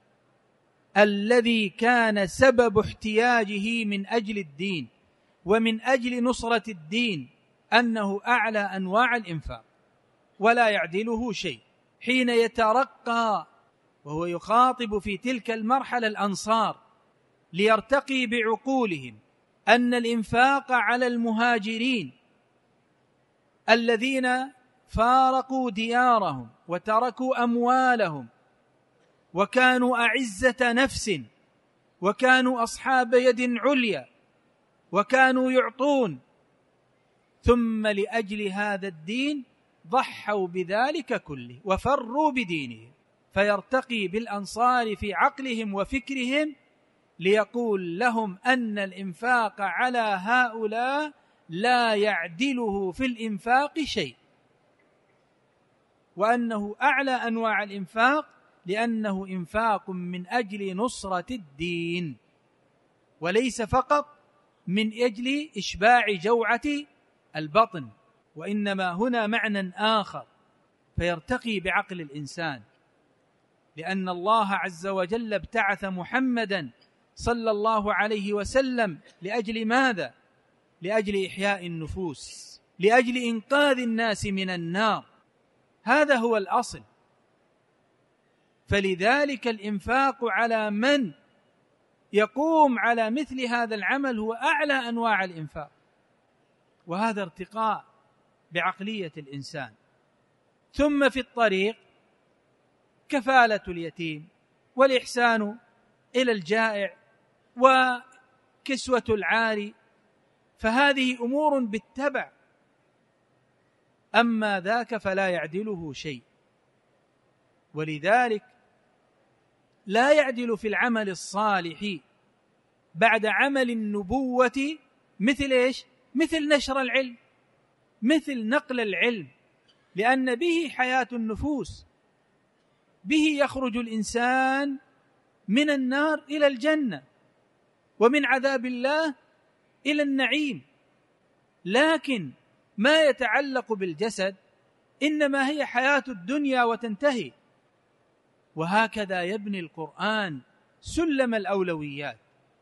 الذي كان سبب احتياجه من أجل الدين ومن أجل نصرة الدين أنه أعلى أنواع الإنفاق ولا يعدله شيء. حين يترقى وهو يخاطب في تلك المرحلة الأنصار ليرتقي بعقولهم أن الإنفاق على المهاجرين الذين فارقوا ديارهم وتركوا أموالهم وكانوا أعزة نفس وكانوا أصحاب يد عليا وكانوا يعطون، ثم لأجل هذا الدين ضحوا بذلك كله وفروا بدينهم، فيرتقي بالأنصار في عقلهم وفكرهم ليقول لهم أن الإنفاق على هؤلاء لا يعدله في الإنفاق شيء، وأنه أعلى أنواع الإنفاق لأنه إنفاق من أجل نصرة الدين وليس فقط من أجل إشباع جوعة البطن، وإنما هنا معنى آخر. فيرتقي بعقل الإنسان، لأن الله عز وجل ابتعث محمدا صلى الله عليه وسلم لأجل ماذا؟ لأجل إحياء النفوس، لأجل إنقاذ الناس من النار، هذا هو الأصل. فلذلك الإنفاق على من يقوم على مثل هذا العمل هو أعلى أنواع الإنفاق، وهذا ارتقاء بعقلية الإنسان. ثم في الطريق كفالة اليتيم والإحسان إلى الجائع وكسوة العاري، فهذه أمور بالتبع، أما ذاك فلا يعدله شيء. ولذلك لا يعدل في العمل الصالح بعد عمل النبوة مثل إيش؟ مثل نشر العلم، مثل نقل العلم، لأن به حياة النفوس، به يخرج الإنسان من النار إلى الجنة ومن عذاب الله إلى النعيم. لكن ما يتعلق بالجسد إنما هي حياة الدنيا وتنتهي. وهكذا يبني القرآن سلم الأولويات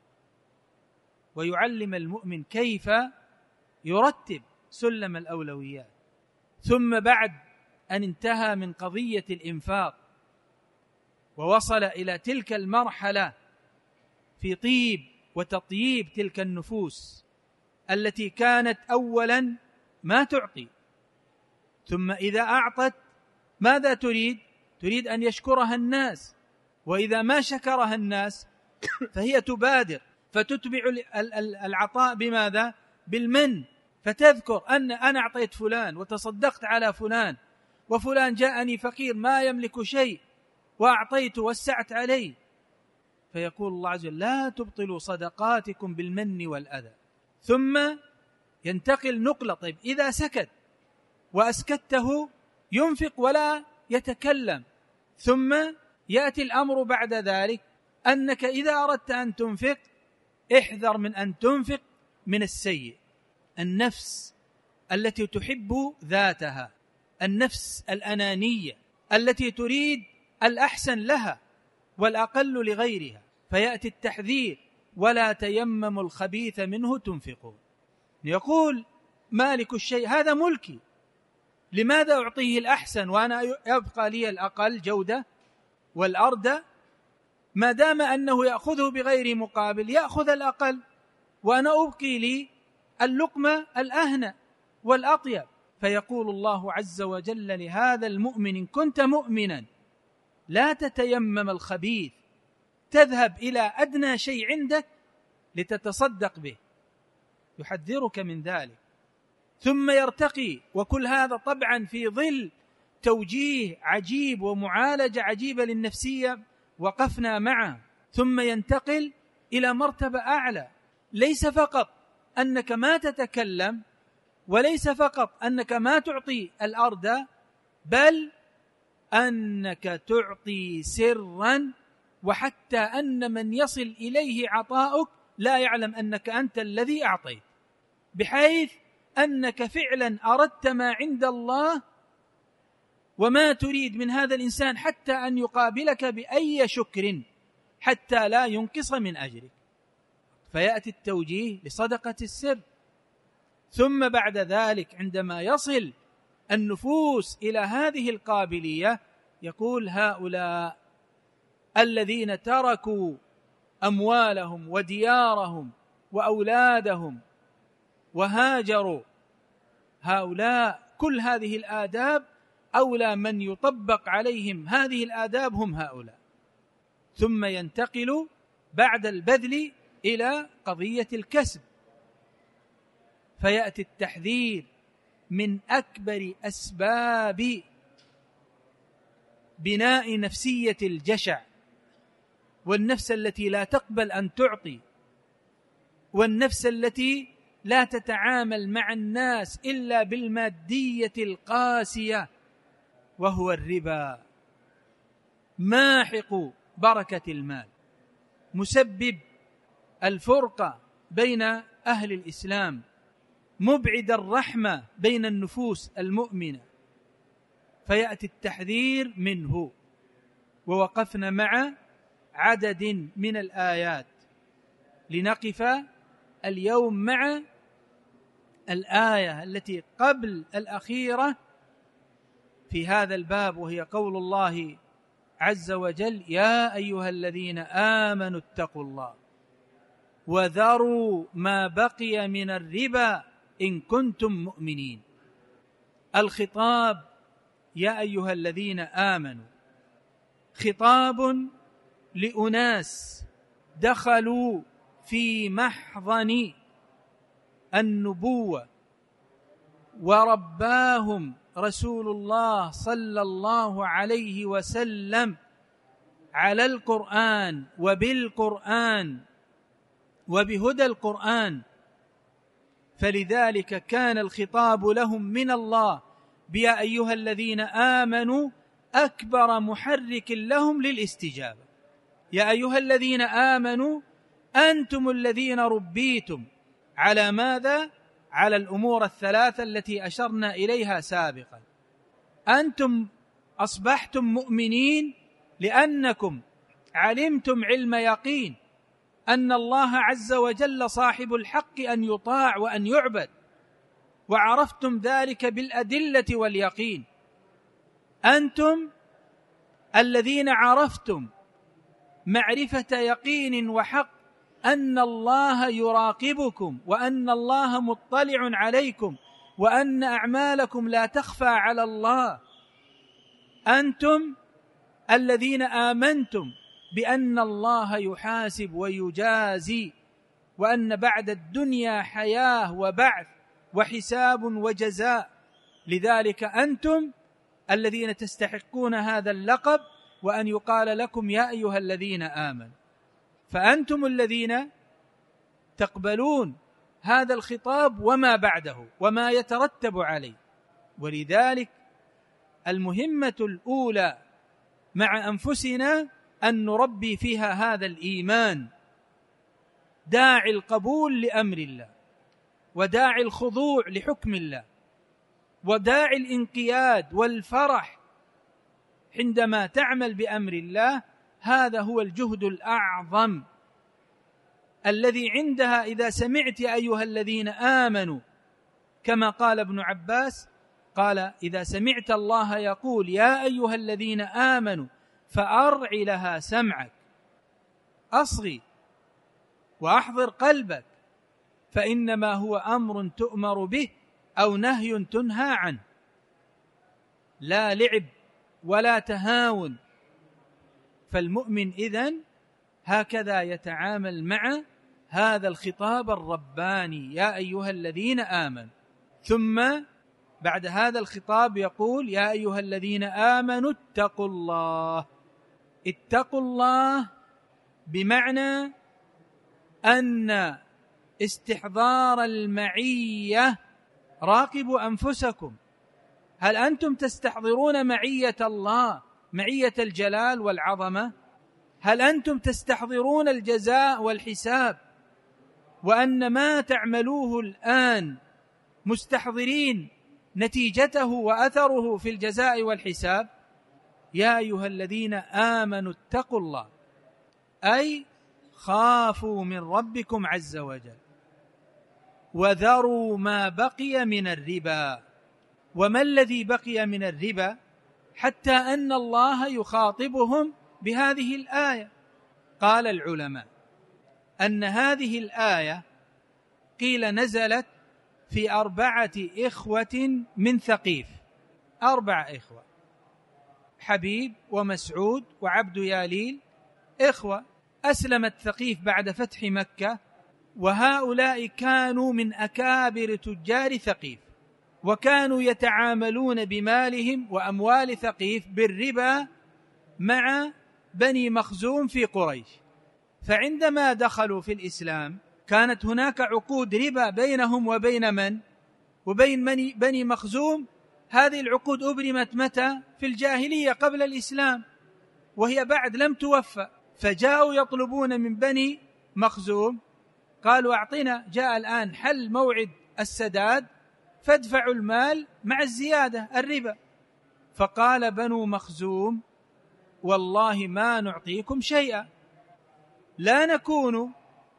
ويعلم المؤمن كيف يرتب سلم الأولويات. ثم بعد أن انتهى من قضية الإنفاق ووصل إلى تلك المرحلة في طيب وتطييب تلك النفوس التي كانت أولا ما تعطي، ثم إذا أعطت ماذا تريد؟ تريد أن يشكرها الناس، وإذا ما شكرها الناس فهي تبادر فتتبع العطاء بماذا؟ بالمن، فتذكر أن أنا أعطيت فلان وتصدقت على فلان، وفلان جاءني فقير ما يملك شيء وأعطيت وسعت عليه، فيقول الله عز وجل لا تبطلوا صدقاتكم بالمن والأذى. ثم ينتقل نقلة، طيب إذا سكت وأسكته ينفق ولا يتكلم، ثم يأتي الأمر بعد ذلك أنك إذا أردت أن تنفق احذر من أن تنفق من السيء، النفس التي تحب ذاتها، النفس الأنانية التي تريد الأحسن لها والأقل لغيرها، فيأتي التحذير ولا تيمموا الخبيث منه تنفقون. يقول مالك الشيء هذا ملكي، لماذا أعطيه الأحسن وأنا يبقى لي الأقل جودة والأردى؟ ما دام أنه يأخذه بغير مقابل يأخذ الأقل، وأنا أبقي لي اللقمة الأهنى والأطيب. فيقول الله عز وجل لهذا المؤمن إن كنت مؤمنا لا تتيمم الخبيث تذهب إلى أدنى شيء عندك لتتصدق به، يحذرك من ذلك. ثم يرتقي، وكل هذا طبعا في ظل توجيه عجيب ومعالجة عجيبة للنفسية وقفنا معه، ثم ينتقل إلى مرتبة أعلى، ليس فقط أنك ما تتكلم، وليس فقط أنك ما تعطي الأرض، بل أنك تعطي سرا، وحتى أن من يصل إليه عطاؤك لا يعلم أنك أنت الذي أعطيت، بحيث أنك فعلا أردت ما عند الله وما تريد من هذا الإنسان حتى أن يقابلك بأي شكر حتى لا ينقص من أجرك. فيأتي التوجيه لصدقة السر. ثم بعد ذلك عندما يصل النفوس إلى هذه القابلية يقول: هؤلاء الذين تركوا أموالهم وديارهم وأولادهم وهاجروا، هؤلاء كل هذه الآداب أولى من يطبق عليهم هذه الآداب هم هؤلاء. ثم ينتقل بعد البذل إلى قضية الكسب، فيأتي التحذير من أكبر أسباب بناء نفسية الجشع، والنفس التي لا تقبل أن تعطي، والنفس التي لا تتعامل مع الناس إلا بالمادية القاسية، وهو الربا، ماحق بركة المال، مسبب الفرقة بين أهل الإسلام، مبعد الرحمة بين النفوس المؤمنة. فيأتي التحذير منه. ووقفنا مع عدد من الآيات، لنقف اليوم مع الآية التي قبل الأخيرة في هذا الباب، وهي قول الله عز وجل: يا أيها الذين آمنوا اتقوا الله وذروا ما بقي من الربا إن كنتم مؤمنين. الخطاب يا أيها الذين آمنوا خطاب لأناس دخلوا في محضن النبوة، ورباهم رسول الله صلى الله عليه وسلم على القرآن وبالقرآن وبهدى القرآن، فلذلك كان الخطاب لهم من الله بيا أيها الذين آمنوا أكبر محرك لهم للاستجابة. يا أيها الذين آمنوا أنتم الذين ربيتم على ماذا؟ على الأمور الثلاثة التي أشرنا إليها سابقا. أنتم أصبحتم مؤمنين لأنكم علمتم علم يقين أن الله عز وجل صاحب الحق أن يطاع وأن يعبد، وعرفتم ذلك بالأدلة واليقين. أنتم الذين عرفتم معرفة يقين وحق أن الله يراقبكم، وأن الله مطلع عليكم، وأن أعمالكم لا تخفى على الله. أنتم الذين آمنتم بأن الله يحاسب ويجازي، وأن بعد الدنيا حياة وبعث وحساب وجزاء. لذلك أنتم الذين تستحقون هذا اللقب، وأن يقال لكم يا أيها الذين آمنوا. فأنتم الذين تقبلون هذا الخطاب وما بعده وما يترتب عليه. ولذلك المهمة الأولى مع أنفسنا أن نربي فيها هذا الإيمان، داعي القبول لأمر الله، وداعي الخضوع لحكم الله، وداعي الانقياد والفرح عندما تعمل بأمر الله. هذا هو الجهد الأعظم الذي عندها إذا سمعت يا أيها الذين آمنوا، كما قال ابن عباس، قال: إذا سمعت الله يقول يا أيها الذين آمنوا فأرع لها سمعك، أصغي وأحضر قلبك، فإنما هو أمر تؤمر به أو نهي تنهى عنه، لا لعب ولا تهاون. فالمؤمن إذن هكذا يتعامل مع هذا الخطاب الرباني: يا أيها الذين آمنوا. ثم بعد هذا الخطاب يقول: يا أيها الذين آمنوا اتقوا الله. اتقوا الله بمعنى أن استحضار المعية. راقبوا أنفسكم، هل أنتم تستحضرون معية الله، معية الجلال والعظمة؟ هل أنتم تستحضرون الجزاء والحساب، وأن ما تعملوه الآن مستحضرين نتيجته وأثره في الجزاء والحساب؟ يا أيها الذين آمنوا اتقوا الله، أي خافوا من ربكم عز وجل، وذروا ما بقي من الربا. وما الذي بقي من الربا؟ حتى أن الله يخاطبهم بهذه الآية. قال العلماء أن هذه الآية قيل نزلت في 4 إخوة من ثقيف، 4 إخوة: حبيب ومسعود وعبد ياليل، إخوة أسلمت ثقيف بعد فتح مكة، وهؤلاء كانوا من أكابر تجار ثقيف، وكانوا يتعاملون بمالهم وأموال ثقيف بالربا مع بني مخزوم في قريش. فعندما دخلوا في الإسلام كانت هناك عقود ربا بينهم وبين من؟ وبين بني مخزوم. هذه العقود أبرمت متى؟ في الجاهلية قبل الإسلام، وهي بعد لم توفى. فجاءوا يطلبون من بني مخزوم، قالوا: أعطنا، جاء الآن حل موعد السداد، فادفعوا المال مع الزيادة الربا. فقال بنو مخزوم: والله ما نعطيكم شيئا، لا نكون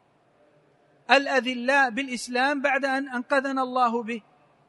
الأذلاء بالإسلام بعد أن أنقذنا الله به.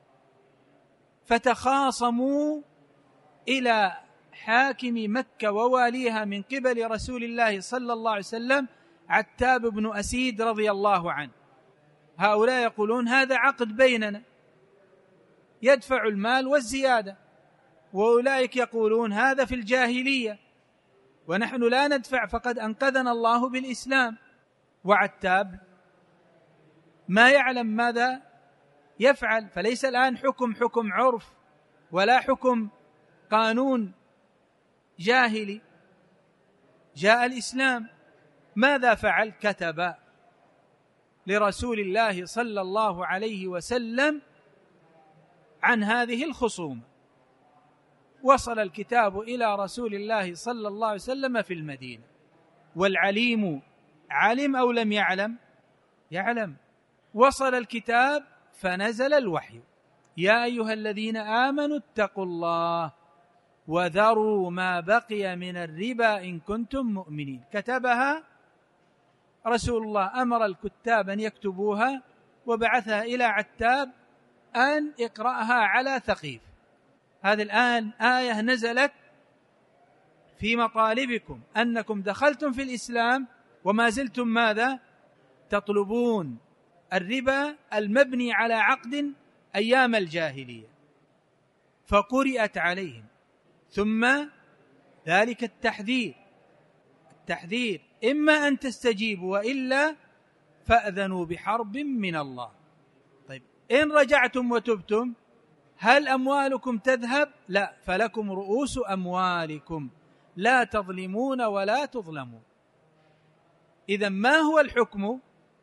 فتخاصموا إلى حاكم مكة وواليها من قبل رسول الله صلى الله عليه وسلم عتاب بن أسيد رضي الله عنه. هؤلاء يقولون: هذا عقد بيننا، يدفع المال والزيادة، وأولئك يقولون: هذا في الجاهلية ونحن لا ندفع، فقد أنقذنا الله بالإسلام. وعتاب ما يعلم ماذا يفعل، فليس الآن حكم عرف ولا حكم قانون جاهلي، جاء الإسلام. ماذا فعل؟ كتب لرسول الله صلى الله عليه وسلم عن هذه الخصومة. وصل الكتاب إلى رسول الله صلى الله عليه وسلم في المدينة، والعليم علم أو لم يعلم؟ يعلم. وصل الكتاب فنزل الوحي: يا أيها الذين آمنوا اتقوا الله وذروا ما بقي من الربا إن كنتم مؤمنين. كتبها رسول الله، أمر الكتاب أن يكتبوها، وبعثها إلى عتاب أن اقرأها على ثقيف. هذه الآن آية نزلت في مطالبكم أنكم دخلتم في الإسلام وما زلتم ماذا؟ تطلبون الربا المبني على عقد أيام الجاهلية. فقرئت عليهم. ثم ذلك التحذير: إما أن تستجيبوا وإلا فأذنوا بحرب من الله. طيب، إن رجعتم وتبتم هل أموالكم تذهب؟ لا، فلكم رؤوس أموالكم لا تظلمون ولا تظلمون. إذن ما هو الحكم؟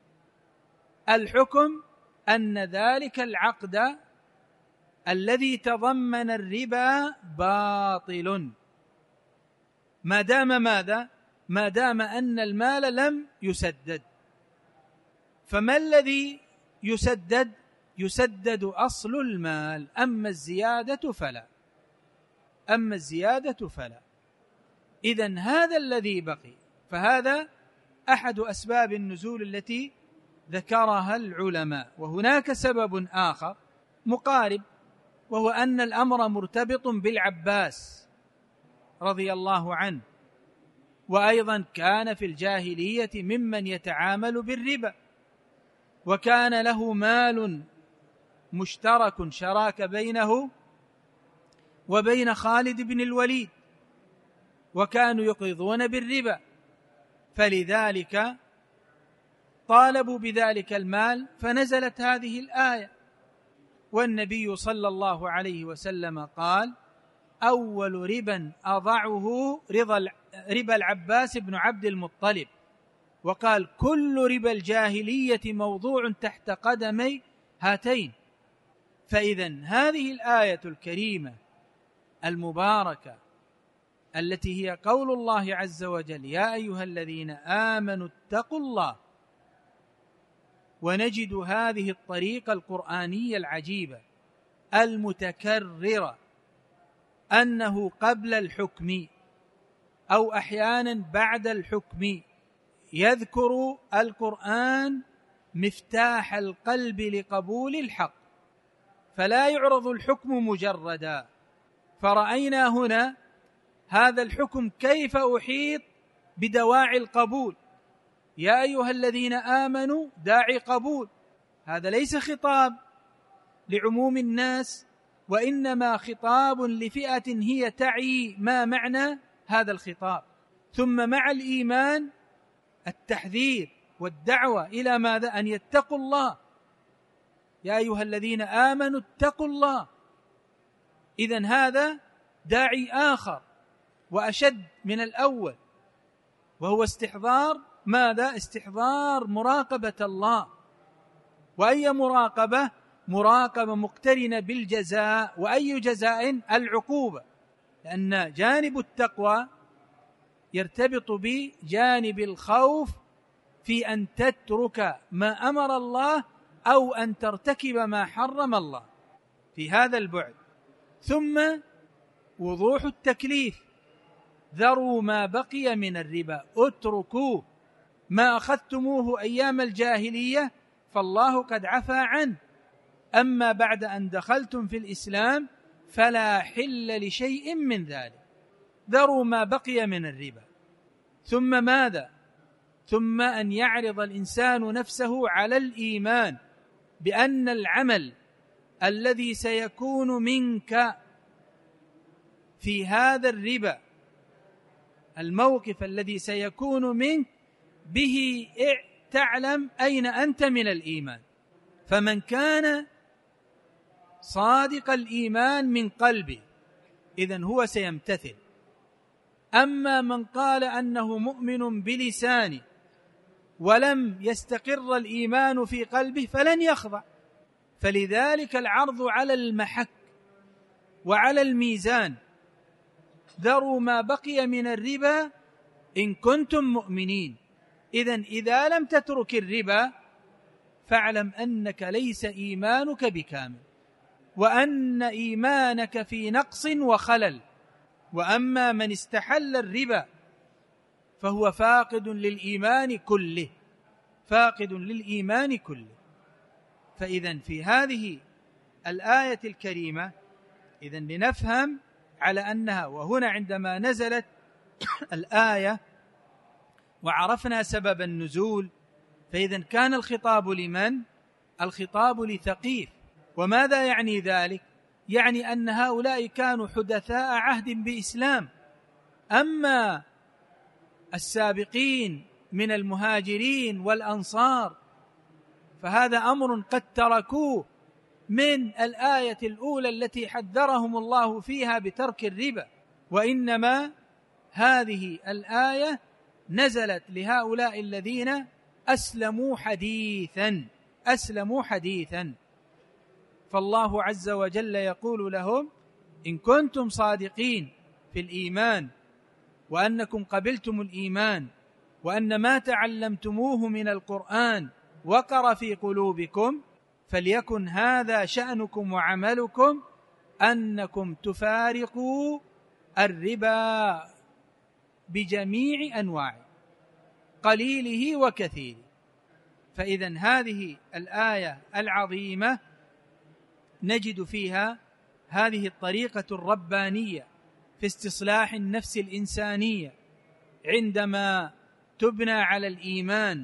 الحكم أن ذلك العقد الذي تضمن الربا باطل ما دام ماذا؟ ما دام أن المال لم يسدد. فما الذي يسدد؟ يسدد أصل المال، أما الزيادة فلا. إذن هذا الذي بقي، فهذا أحد أسباب النزول التي ذكرها العلماء. وهناك سبب آخر مقارب، وهو أن الأمر مرتبط بالعباس رضي الله عنه، وأيضا كان في الجاهلية ممن يتعامل بالربا، وكان له مال مشترك شراك بينه وبين خالد بن الوليد، وكانوا يقرضون بالربا. فلذلك طالبوا بذلك المال، فنزلت هذه الآية. والنبي صلى الله عليه وسلم قال: أول ربا أضعه ربا العباس بن عبد المطلب، وقال: كل ربا الجاهلية موضوع تحت قدمي هاتين. فإذن هذه الآية الكريمة المباركة التي هي قول الله عز وجل: يا أيها الذين آمنوا اتقوا الله، ونجد هذه الطريقة القرآنية العجيبة المتكررة أنه قبل الحكم أو أحيانا بعد الحكم يذكر القرآن مفتاح القلب لقبول الحق، فلا يعرض الحكم مجردا. فرأينا هنا هذا الحكم كيف أحيط بدواعي القبول. يا أيها الذين آمنوا داعي قبول، هذا ليس خطاب لعموم الناس، وإنما خطاب لفئة هي تعي ما معنى هذا الخطاب. ثم مع الإيمان التحذير والدعوة إلى ماذا؟ أن يتقوا الله. يا أيها الذين آمنوا اتقوا الله. إذن هذا داعي آخر وأشد من الأول، وهو استحضار ماذا؟ استحضار مراقبة الله. وأي مراقبة؟ مراقبة مقترنة بالجزاء. وأي جزاء؟ العقوبة، لأن جانب التقوى يرتبط بجانب الخوف في أن تترك ما أمر الله أو أن ترتكب ما حرم الله، في هذا البعد. ثم وضوح التكليف: ذروا ما بقي من الربا، اتركوه، ما أخذتموه أيام الجاهلية فالله قد عفى عنه، أما بعد أن دخلتم في الإسلام فلا حل لشيء من ذلك. ذروا ما بقي من الربا. ثم ماذا؟ ثم أن يعرض الإنسان نفسه على الإيمان بأن العمل الذي سيكون منك في هذا الربا، الموقف الذي سيكون منك به تعلم أين أنت من الإيمان. فمن كان صادق الإيمان من قلبه إذن هو سيمتثل. أما من قال أنه مؤمن بلسانه ولم يستقر الإيمان في قلبه فلن يخضع. فلذلك العرض على المحك وعلى الميزان: ذروا ما بقي من الربا إن كنتم مؤمنين. إذن إذا لم تترك الربا فاعلم أنك ليس إيمانك بكامل، وأن إيمانك في نقص وخلل. وأما من استحل الربا فهو فاقد للإيمان كله، فاقد للإيمان كله. فإذن في هذه الآية الكريمة إذن لنفهم على أنها، وهنا عندما نزلت الآية وعرفنا سبب النزول، فإذن كان الخطاب لمن؟ الخطاب لثقيف. وماذا يعني ذلك؟ يعني أن هؤلاء كانوا حدثاء عهد بإسلام. أما السابقين من المهاجرين والأنصار فهذا أمر قد تركوه من الآية الأولى التي حذرهم الله فيها بترك الربا، وإنما هذه الآية نزلت لهؤلاء الذين أسلموا حديثا. فالله عز وجل يقول لهم: إن كنتم صادقين في الإيمان وأنكم قبلتم الإيمان وأن ما تعلمتموه من القرآن وقر في قلوبكم، فليكن هذا شأنكم وعملكم أنكم تفارقوا الربا بجميع أنواعه، قليله وكثيره. فإذن هذه الآية العظيمة نجد فيها هذه الطريقة الربانية في استصلاح النفس الإنسانية عندما تبنى على الإيمان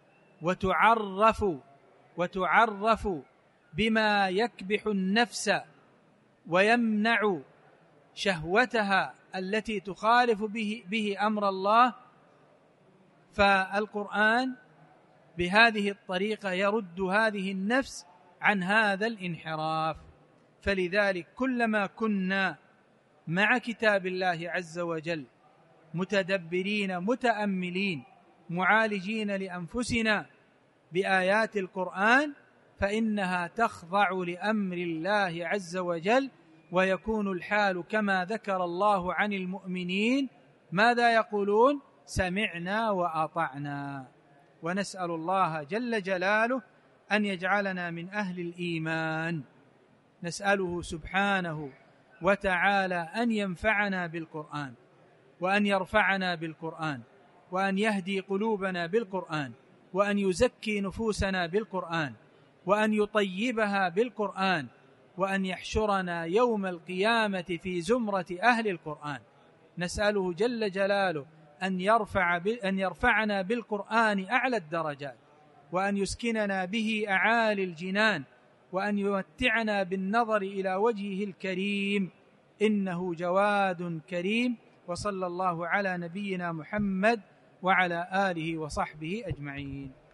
وتعرف بما يكبح النفس ويمنع شهوتها التي تخالف به أمر الله، فالقرآن بهذه الطريقة يرد هذه النفس عن هذا الانحراف. فلذلك كلما كنا مع كتاب الله عز وجل متدبرين متأملين معالجين لأنفسنا بآيات القرآن، فإنها تخضع لأمر الله عز وجل، ويكون الحال كما ذكر الله عن المؤمنين، ماذا يقولون؟ سمعنا وأطعنا. ونسأل الله جل جلاله أن يجعلنا من أهل الإيمان. نسأله سبحانه وتعالى أن ينفعنا بالقرآن، وأن يرفعنا بالقرآن، وأن يهدي قلوبنا بالقرآن، وأن يزكي نفوسنا بالقرآن، وأن يطيبها بالقرآن، وأن يحشرنا يوم القيامة في زمرة أهل القرآن. نسأله جل جلاله أن يرفعنا بالقرآن أعلى الدرجات، وأن يسكننا به أعالي الجنان، وأن يمتعنا بالنظر إلى وجهه الكريم، إنه جواد كريم. وصلى الله على نبينا محمد وعلى آله وصحبه أجمعين.